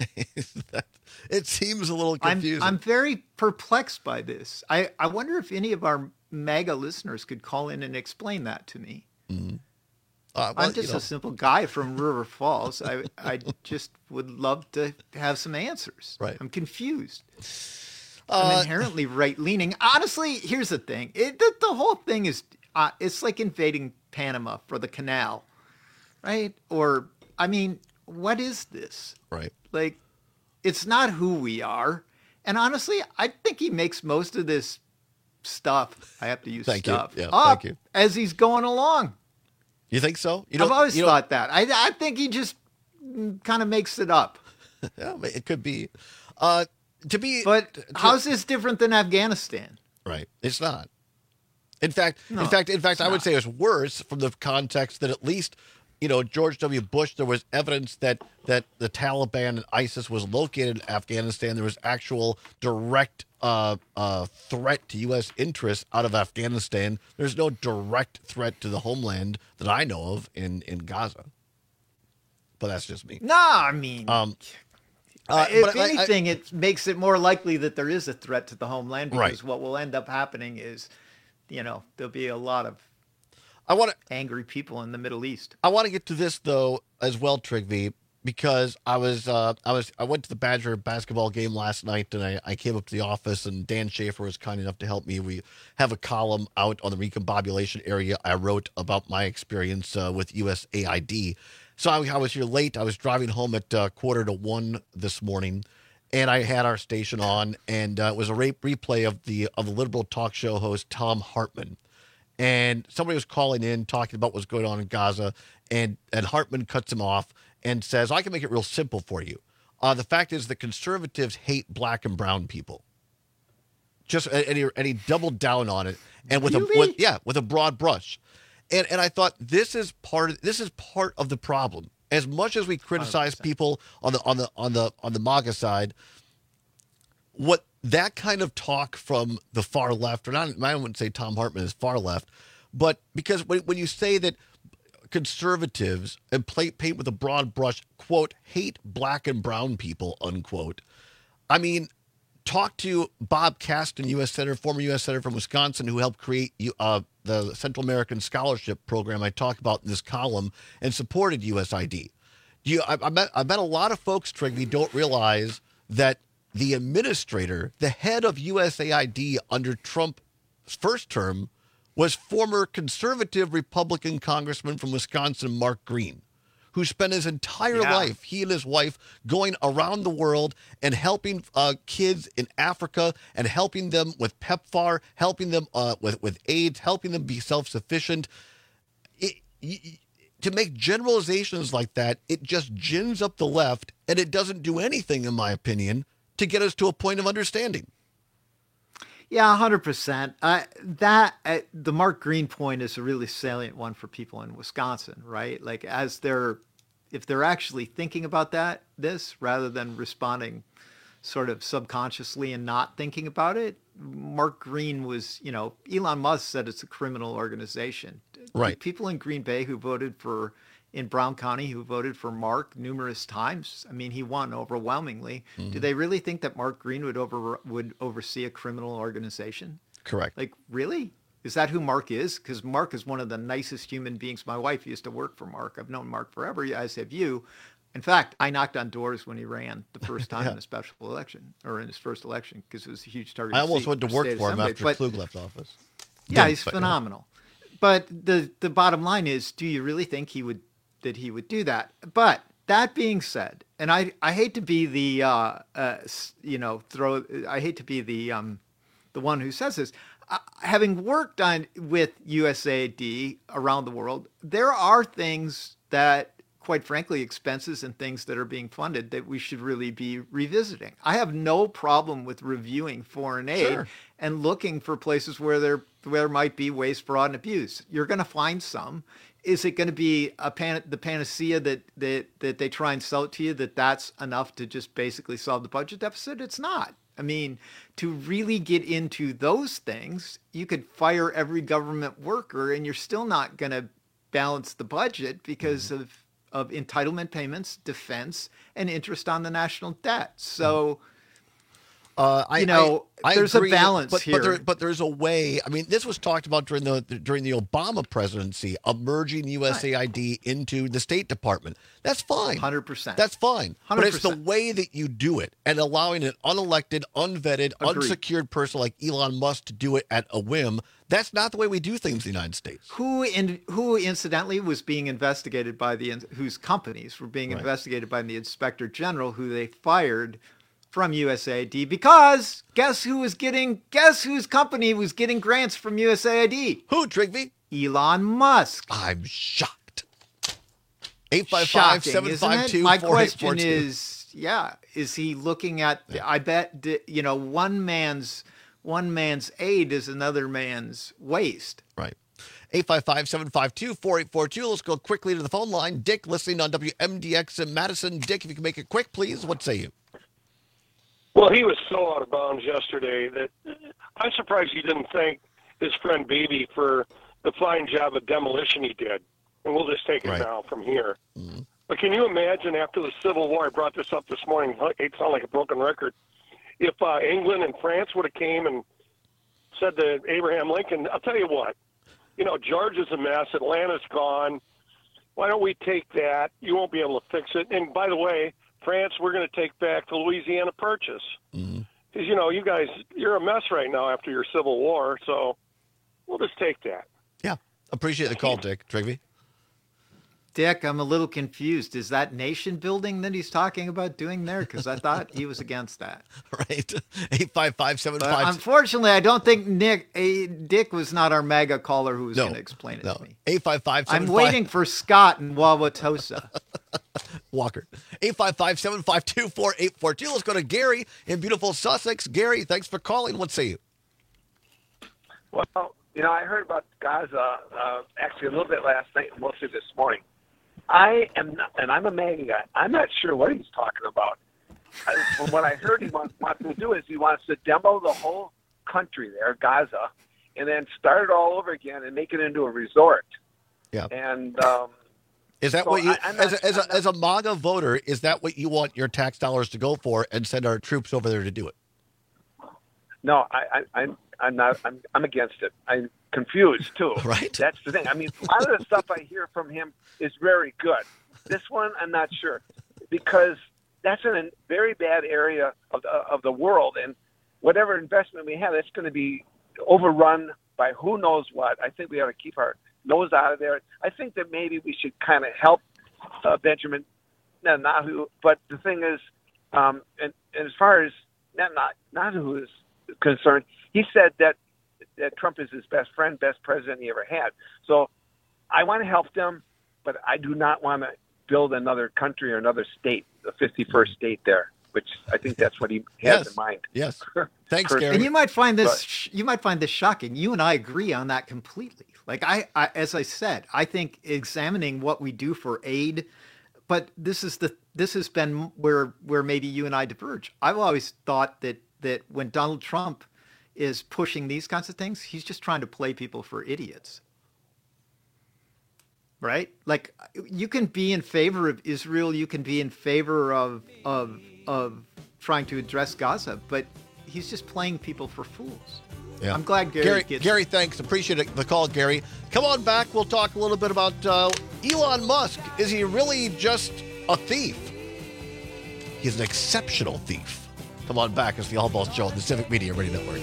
It seems a little I'm, confusing. I'm very perplexed by this. I, I wonder if any of our MAGA listeners could call in and explain that to me. Mhm. Uh, well, I'm you just know. a simple guy from River Falls. I I just would love to have some answers. Right. I'm confused. Uh, I'm inherently right leaning. Honestly, here's the thing. It, the, the whole thing is uh, it's like invading Panama for the canal, right? Or I mean, what is this? Right. Like, it's not who we are. And honestly, I think he makes most of this stuff. I have to use Thank you. stuff Yeah, up thank you. as he's going along. You think so? You I've don't- always you don't- thought that. I, I think he just kind of makes it up. Yeah, it could be. Uh, to be, But to- how's this different than Afghanistan? Right. It's not. In fact, No, in fact, in fact, it's I would not. say it's worse from the context that at least, you know, George W. Bush, there was evidence that that the Taliban and ISIS was located in Afghanistan. There was actual direct uh, uh, threat to U S interests out of Afghanistan. There's no direct threat to the homeland that I know of in, in Gaza. But that's just me. No, I mean, Um, uh, if but I- I- anything, it makes it more likely that there is a threat to the homeland because Right. what will end up happening is, you know, there'll be a lot of I want to angry people in the Middle East. I want to get to this though as well, Trigby, because I was uh, I was I went to the Badger basketball game last night, and I, I came up to the office, and Dan Schaefer was kind enough to help me. We have a column out on the recombobulation area. I wrote about my experience uh, with U S A I D. So I, I was here late. I was driving home at uh, quarter to one this morning, and I had our station on, and uh, it was a re- replay of the of the liberal talk show host Tom Hartman. And somebody was calling in talking about what's going on in Gaza, and, and Hartman cuts him off and says, I can make it real simple for you. Uh, the fact is the conservatives hate black and brown people. Just and he, and he doubled down on it, and with a Really? with, yeah with a broad brush, and and I thought this is part of, this is part of the problem. As much as we criticize people on the on the on the on the MAGA side, what that kind of talk from the far left, or not, I wouldn't say Tom Hartman is far left, but because when, when you say that conservatives and play, paint with a broad brush, quote, hate black and brown people, unquote, I mean, talk to Bob Caston, U S Senator, former U S Senator from Wisconsin, who helped create uh, the Central American Scholarship Program I talked about in this column and supported U S A I D. You, I, I, bet, I bet a lot of folks, Trigby, don't realize that the administrator, the head of U S A I D under Trump's first term, was former conservative Republican congressman from Wisconsin, Mark Green, who spent his entire Yeah. life, he and his wife, going around the world and helping uh, kids in Africa and helping them with PEPFAR, helping them uh, with, with AIDS, helping them be self-sufficient. It, y- y- to make generalizations like that, it just gins up the left, and it doesn't do anything, in my opinion, to get us to a point of understanding. Yeah, one hundred percent. Uh, that uh, the Mark Green point is a really salient one for people in Wisconsin, right? Like as they're, if they're actually thinking about that, this rather than responding sort of subconsciously and not thinking about it, Mark Green was, you know, Elon Musk said it's a criminal organization. Right. People in Green Bay who voted for, in Brown County, who voted for Mark numerous times. I mean, he won overwhelmingly. Mhm. Do they really think that Mark Green would over would oversee a criminal organization? Correct. Like, really? Is that who Mark is? Because Mark is one of the nicest human beings. My wife used to work for Mark. I've known Mark forever, as have you. In fact, I knocked on doors when he ran the first time Yeah. in a special election, or in his first election, because it was a huge target. I almost seat went to for work state for him assembly. after But- Klug left office. yeah, Didn't, he's but, yeah. phenomenal. But the the bottom line is, do you really think he would that he would do that? But that being said, and I I hate to be the uh, uh s- you know throw I hate to be the um the one who says this. Uh, having worked on with U S A I D around the world, there are things that quite frankly, expenses and things that are being funded that we should really be revisiting. I have no problem with reviewing foreign aid Sure. and looking for places where there where there might be waste, fraud, and abuse. You're going to find some. Is it going to be a pan, the panacea that, that that they try and sell it to you, that that's enough to just basically solve the budget deficit? It's not. I mean, to really get into those things, you could fire every government worker and you're still not going to balance the budget because mm-hmm. of, of entitlement payments, defense, and interest on the national debt. So, Uh, I, you know, I, I there's agree, a balance but, here. But, there, but there's a way. I mean, this was talked about during the during the Obama presidency of merging U S A I D into the State Department. That's fine. one hundred percent. That's fine. one hundred percent. But it's the way that you do it and allowing an unelected, unvetted, Agreed. unsecured person like Elon Musk to do it at a whim. That's not the way we do things in the United States. Who, in, who incidentally, was being investigated by the, whose companies were being Right. investigated by the Inspector General, who they fired from U S A I D because guess who was getting, guess whose company was getting grants from U S A I D? Who, Trigby? Elon Musk. I'm shocked. eight five five, seven five two, My four eight four question two. is, yeah, is he looking at, I bet, you know, one man's, one man's aid is another man's waste. Right. eight five five, seven five two, four eight four two. Let's go quickly to the phone line. Dick, listening on W M D X in Madison. Dick, if you can make it quick, please. What say you? Well, he was so out of bounds yesterday that I'm surprised he didn't thank his friend Beebe for the fine job of demolition he did. And we'll just take it Right. now from here. Mm-hmm. But can you imagine after the Civil War, I brought this up this morning, it sounded like a broken record, if uh, England and France would have came and said to Abraham Lincoln, I'll tell you what, you know, Georgia's a mess, Atlanta's gone, why don't we take that? You won't be able to fix it. And by the way, France, we're going to take back the Louisiana Purchase. Because, mm-hmm. you know, you guys, you're a mess right now after your Civil War, so we'll just take that. Yeah. Appreciate the call, Dick. Trigby? Dick, I'm a little confused. Is that nation building that he's talking about doing there? Because I thought he was against that. Right. eight five five, seven But five. unfortunately, I don't think Nick, eh, Dick was not our mega caller who was No, going to explain it no. to me. eight five five, seven I'm five. waiting for Scott in Wauwatosa. Walker. eight five five, seven five two, four eight four two. Let's go to Gary in beautiful Sussex. Gary, thanks for calling. What say you? Well, you know, I heard about Gaza uh, actually a little bit last night and mostly this morning. I am not, and I'm a MAGA guy, I'm not sure what he's talking about. I, from what I heard he wants, wants to do is he wants to demo the whole country there, Gaza, and then start it all over again and make it into a resort. Yeah. And um, Is that so what you, I, I'm not, as, a, as, a, as a MAGA voter, is that what you want your tax dollars to go for and send our troops over there to do it? No, I, I, I'm, I'm not. I'm, I'm against it. I'm confused too. Right. That's the thing. I mean, a lot of the stuff I hear from him is very good. This one, I'm not sure, because that's in a very bad area of the, of the world, and whatever investment we have, that's going to be overrun by who knows what. I think we ought to keep our nose out of there. I think that maybe we should kind of help uh, Benjamin Netanyahu. But the thing is, um, and, and as far as Netanyahu is concerned, he said that that Trump is his best friend, best president he ever had. So I want to help them, but I do not want to build another country or another state, the fifty-first state there, which I think that's what he has Yes. in mind. Yes. Thanks, Gary. And you might find this, But- sh- you might find this shocking. You and I agree on that completely. Like I, I, as I said, I think examining what we do for aid, but this is the, this has been where, where maybe you and I diverge. I've always thought that, that when Donald Trump is pushing these kinds of things, he's just trying to play people for idiots. Right? Like you can be in favor of Israel, you can be in favor of of of trying to address Gaza, but he's just playing people for fools. Yeah. I'm glad Gary, Gary, gets Gary, thanks. Appreciate it, the call, Gary. Come on back. We'll talk a little bit about uh, Elon Musk. Is he really just a thief? He's an exceptional thief. Come on back. It's the All Balls Show on the Civic Media Radio Network.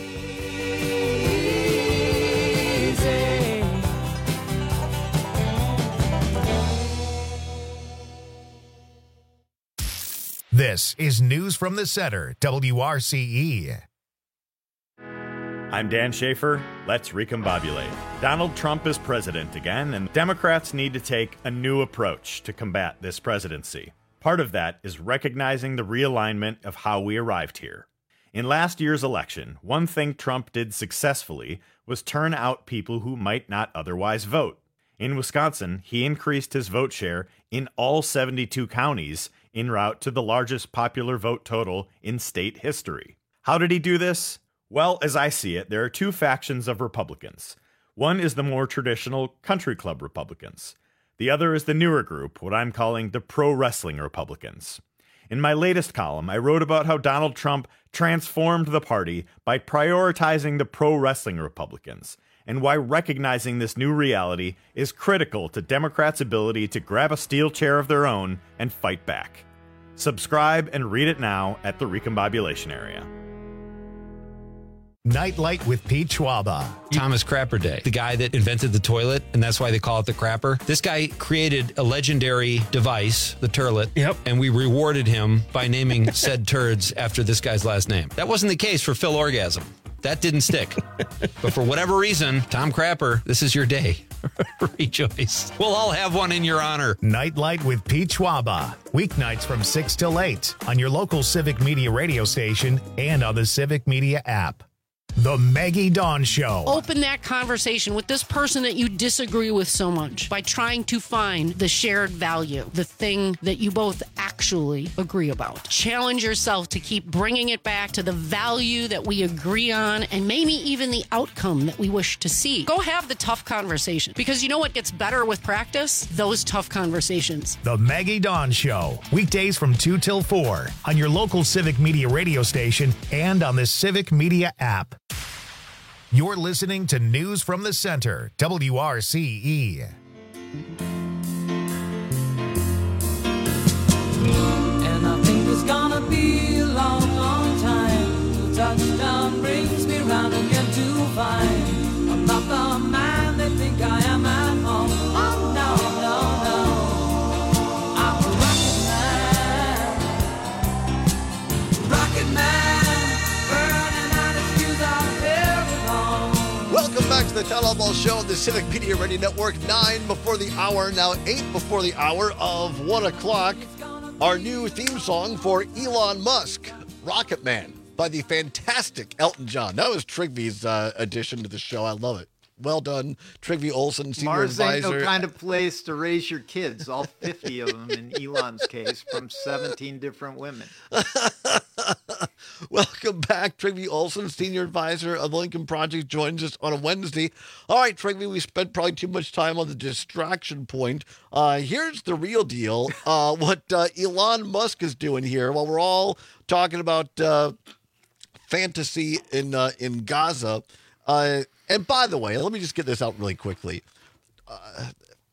This is News from the Center, W R C E. I'm Dan Schaefer. Let's recombobulate. Donald Trump is president again, and Democrats need to take a new approach to combat this presidency. Part of that is recognizing the realignment of how we arrived here. In last year's election, one thing Trump did successfully was turn out people who might not otherwise vote. In Wisconsin, he increased his vote share in all seventy-two counties en route to the largest popular vote total in state history. How did he do this? Well, as I see it, there are two factions of Republicans. One is the more traditional country club Republicans. The other is the newer group, what I'm calling the pro-wrestling Republicans. In my latest column, I wrote about how Donald Trump transformed the party by prioritizing the pro-wrestling Republicans, and why recognizing this new reality is critical to Democrats' ability to grab a steel chair of their own and fight back. Subscribe and read it now at the Recombobulation Area. Nightlight with Pete Schwaba. Thomas Crapper Day, the guy that invented the toilet, and that's why they call it the crapper. This guy created a legendary device, the turlet. Yep. And we rewarded him by naming said turds after this guy's last name. That wasn't the case for Phil Orgasm. That didn't stick. But for whatever reason, Tom Crapper, this is your day. Rejoice. We'll all have one in your honor. Nightlight with Pete Schwaba. Weeknights from six till eight on your local Civic Media radio station and on the Civic Media app. The Maggie Dawn Show. Open that conversation with this person that you disagree with so much by trying to find the shared value, the thing that you both actually agree about. Challenge yourself to keep bringing it back to the value that we agree on and maybe even the outcome that we wish to see. Go have the tough conversation, because you know what gets better with practice? Those tough conversations. The Maggie Dawn Show. Weekdays from two till four on your local Civic Media radio station and on the Civic Media app. You're listening to News from the Center, W R C E. And I think it's gonna be a long, long time till touchdown brings me round again to find I'm not the man they think I am at home. Oh, no, no, no. I'm a rocket man. Rocket man. Burning out his fuse out very long. Welcome back to the Town Hall Ball Show on the Civic Media Radio Network. Nine before the hour, now eight before the hour of one o'clock. Our new theme song for Elon Musk, Rocket Man, by the fantastic Elton John. That was Trigvy's uh, addition to the show. I love it. Well done, Trigby Olson, senior Mars advisor. ain't no kind of place to raise your kids, all fifty of them in Elon's case, from seventeen different women. Welcome back. Trigby Olson, senior advisor of the Lincoln Project, joins us on a Wednesday. All right, Trigby, we spent probably too much time on the distraction point. Uh, here's the real deal. Uh, what uh, Elon Musk is doing here, while we're all talking about uh, fantasy in uh, in Gaza. Uh, and by the way, let me just get this out really quickly. Uh,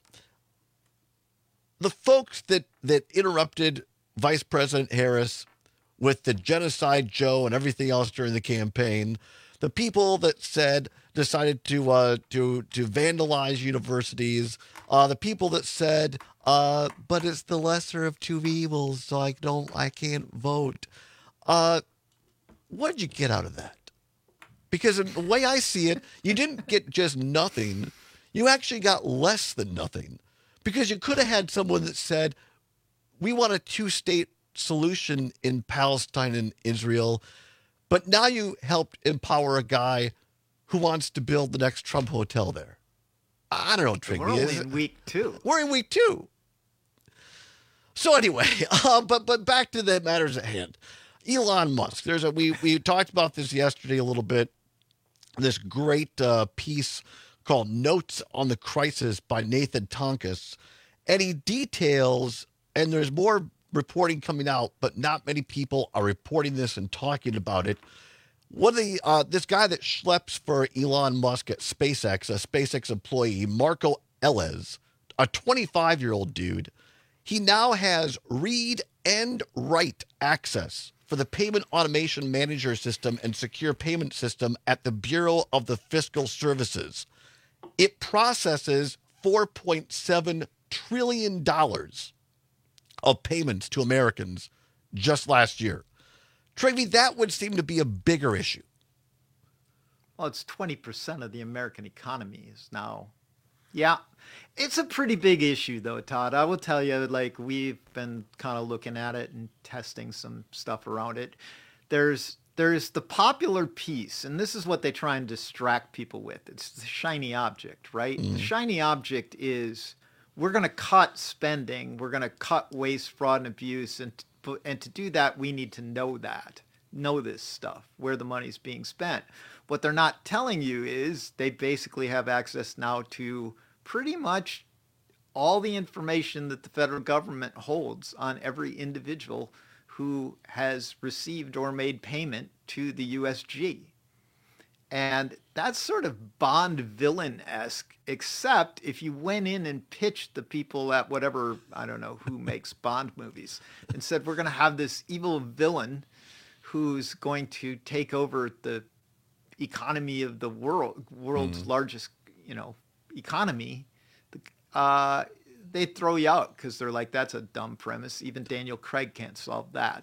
the folks that, that interrupted Vice President Harris with the genocide Joe and everything else during the campaign, the people that said decided to uh, to to vandalize universities, uh, the people that said, uh, but it's the lesser of two evils, so I don't, I can't vote. Uh, what did you get out of that? Because the way I see it, you didn't get just nothing. You actually got less than nothing. Because you could have had someone that said, we want a two-state solution in Palestine and Israel, but now you helped empower a guy who wants to build the next Trump hotel there. I don't know, Trigby. We're only in week two. We're in week two. So anyway, uh, but but back to the matters at hand. Elon Musk. There's a we we talked about this yesterday a little bit. This great uh, piece called Notes on the Crisis by Nathan Tonkus. And he details, and there's more reporting coming out, but not many people are reporting this and talking about it. One of the, uh, this guy that schleps for Elon Musk at SpaceX, a SpaceX employee, Marco Ellis, a twenty-five-year-old dude, he now has read and write access for the Payment Automation Manager System and Secure Payment System at the Bureau of the Fiscal Services. It processes four point seven trillion dollars of payments to Americans just last year. Trigby, that would seem to be a bigger issue. well, it's twenty percent of the American economy is now. Yeah, it's a pretty big issue, though, Todd. I will tell you, like, we've been kind of looking at it and testing some stuff around it. There's there's the popular piece, and this is what they try and distract people with. It's the shiny object, right? Mm. The shiny object is we're going to cut spending, we're going to cut waste, fraud, and abuse, and to, and to do that, we need to know that, know this stuff, where the money's being spent. What they're not telling you is they basically have access now to pretty much all the information that the federal government holds on every individual who has received or made payment to the U S G. And that's sort of Bond villain-esque, except if you went in and pitched the people at whatever, I don't know, who makes Bond movies, and said, we're going to have this evil villain who's going to take over the economy of the world, world's Mm. largest, you know, economy, uh, they throw you out because they're like, that's a dumb premise. Even Daniel Craig can't solve that.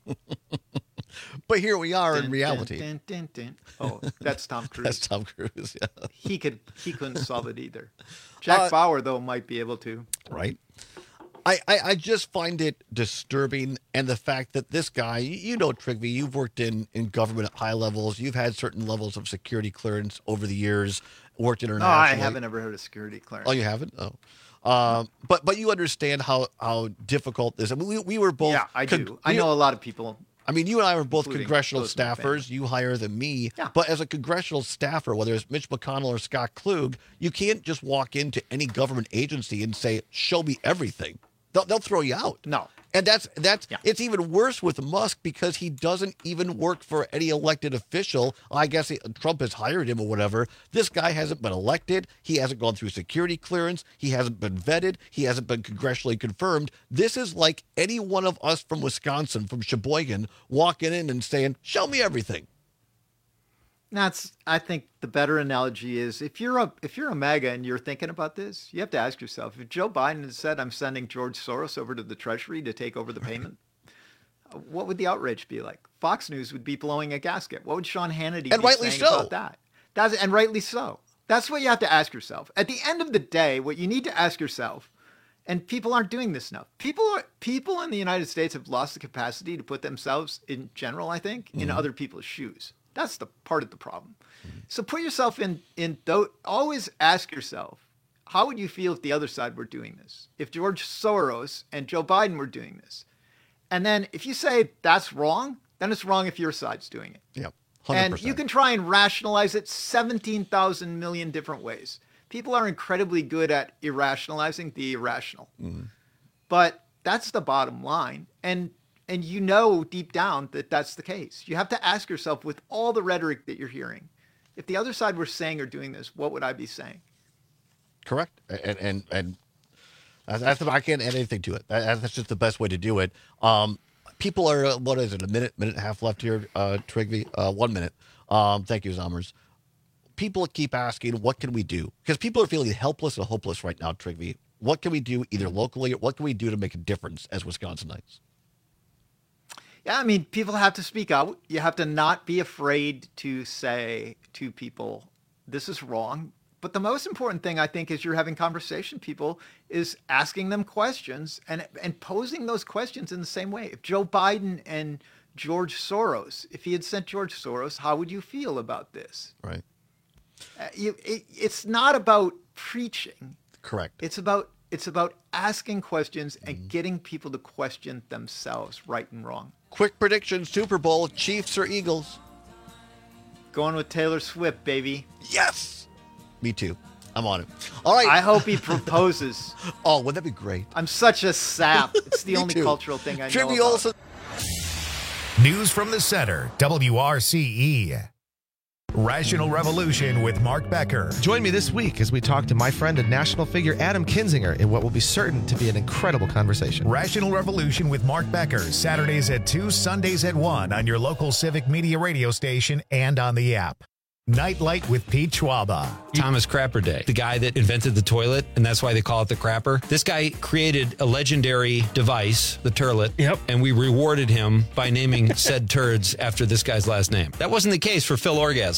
But here we are Dun, in reality. dun, dun, dun, dun. Oh, that's Tom Cruise. That's Tom Cruise, yeah. He could he couldn't solve it either. Jack Uh, Bauer, though, might be able to. Right. I, I, I just find it disturbing, and the fact that this guy, you, you know, Trigby, you've worked in, in government at high levels. You've had certain levels of security clearance over the years, worked No, internationally. I haven't ever heard of security clearance. Oh, you haven't? Oh. Um, but but you understand how, how difficult this is. I mean, we, we were both. Yeah, I con- do. I we- know a lot of people. I mean, you and I were both including congressional those in my family. staffers. You higher than me. Yeah. But as a congressional staffer, whether it's Mitch McConnell or Scott Klug, you can't just walk into any government agency and say, show me everything. They'll, they'll throw you out. No. And that's that's it's even worse with Musk because he doesn't even work for any elected official. I guess he, Trump has hired him or whatever. This guy hasn't been elected. He hasn't gone through security clearance. He hasn't been vetted. He hasn't been congressionally confirmed. This is like any one of us from Wisconsin, from Sheboygan, walking in and saying, "Show me everything." That's, I think the better analogy is if you're a if you're a MAGA and you're thinking about this, you have to ask yourself, if Joe Biden had said, I'm sending George Soros over to the Treasury to take over the payment, what would the outrage be like? Fox News would be blowing a gasket. What would Sean Hannity And be rightly saying so. about that? That's, and rightly so. That's what you have to ask yourself. At the end of the day, what you need to ask yourself, and people aren't doing this enough. People are, people in the United States have lost the capacity to put themselves, in general, I think, in Mhm. other people's shoes. That's the part of the problem. So put yourself in, in those, always ask yourself, how would you feel if the other side were doing this? If George Soros and Joe Biden were doing this? And then if you say that's wrong, then it's wrong if your side's doing it. Yep. one hundred percent. And you can try and rationalize it seventeen thousand million different ways. People are incredibly good at irrationalizing the irrational. Mhm. But that's the bottom line. And and you know deep down that that's the case. You have to ask yourself, with all the rhetoric that you're hearing, if the other side were saying or doing this, what would I be saying? Correct. And and and that's, that's I can't add anything to it. That, that's just the best way to do it. Um, people are uh, what is it? A minute, minute and a half left here. Uh, Trigby, uh, one minute. Um, thank you, Zommers. People keep asking, what can we do? Because people are feeling helpless and hopeless right now. Trigby, what can we do either locally or what can we do to make a difference as Wisconsinites? Yeah, I mean, people have to speak out. You have to not be afraid to say to people, this is wrong. But the most important thing, I think, is you're having conversation, people, is asking them questions and, and posing those questions in the same way. If Joe Biden and George Soros, if he had sent George Soros, how would you feel about this? Right. Uh, you, it, it's not about preaching. Correct. It's about it's about asking questions and getting people to question themselves, right and wrong. Quick prediction, Super Bowl, Chiefs or Eagles? Going with Taylor Swift, baby. Yes. Me too. I'm on it. All right. I hope he proposes. Oh, wouldn't that be great? I'm such a sap. It's the Me only too. cultural thing I know Trivia about. Olsen. News from the Center, W R C E. Rational Revolution with Mark Becker. Join me this week as we talk to my friend and national figure Adam Kinzinger in what will be certain to be an incredible conversation. Rational Revolution with Mark Becker, Saturdays at two, Sundays at one on your local Civic Media radio station and on the app. Nightlight with Pete Schwaba. Thomas Crapper Day, the guy that invented the toilet, and that's why they call it the crapper. This guy created a legendary device, the turlet, yep. and we rewarded him by naming said turds after this guy's last name. That wasn't the case for Phil Orgasm.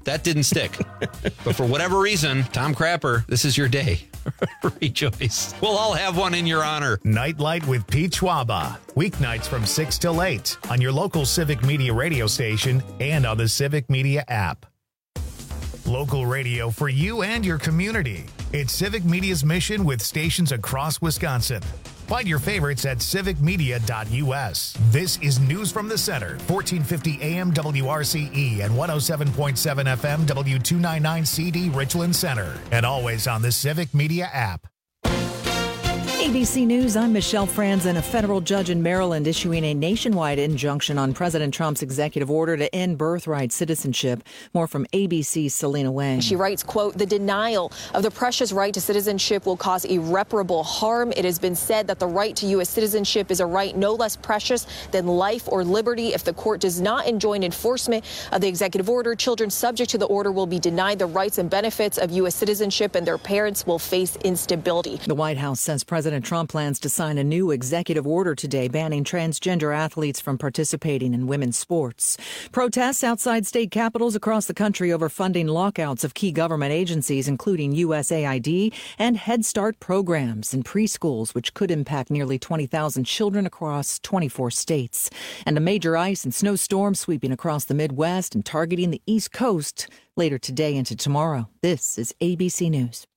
That didn't stick. But for whatever reason, Tom Crapper, this is your day. Rejoice. We'll all have one in your honor. Nightlight with Pete Schwaba. Weeknights from six till eight on your local Civic Media radio station and on the Civic Media app. Local radio for you and your community. It's Civic Media's mission with stations across Wisconsin. Find your favorites at civic media dot u s. This is News from the Center, fourteen fifty A M W R C E and one oh seven point seven F M W two ninety-nine C D Richland Center. And always on the Civic Media app. A B C News, I'm Michelle Franzen. A federal judge in Maryland issuing a nationwide injunction on President Trump's executive order to end birthright citizenship. More from A B C's Selena Wang. She writes, quote, the denial of the precious right to citizenship will cause irreparable harm. It has been said that the right to U S citizenship is a right no less precious than life or liberty. If the court does not enjoin enforcement of the executive order, children subject to the order will be denied the rights and benefits of U S citizenship, and their parents will face instability. The White House says President Trump plans to sign a new executive order today banning transgender athletes from participating in women's sports. Protests outside state capitals across the country over funding lockouts of key government agencies, including U S A I D and Head Start programs in preschools, which could impact nearly twenty thousand children across twenty-four states. And a major ice and snowstorm sweeping across the Midwest and targeting the East Coast later today into tomorrow. This is A B C News.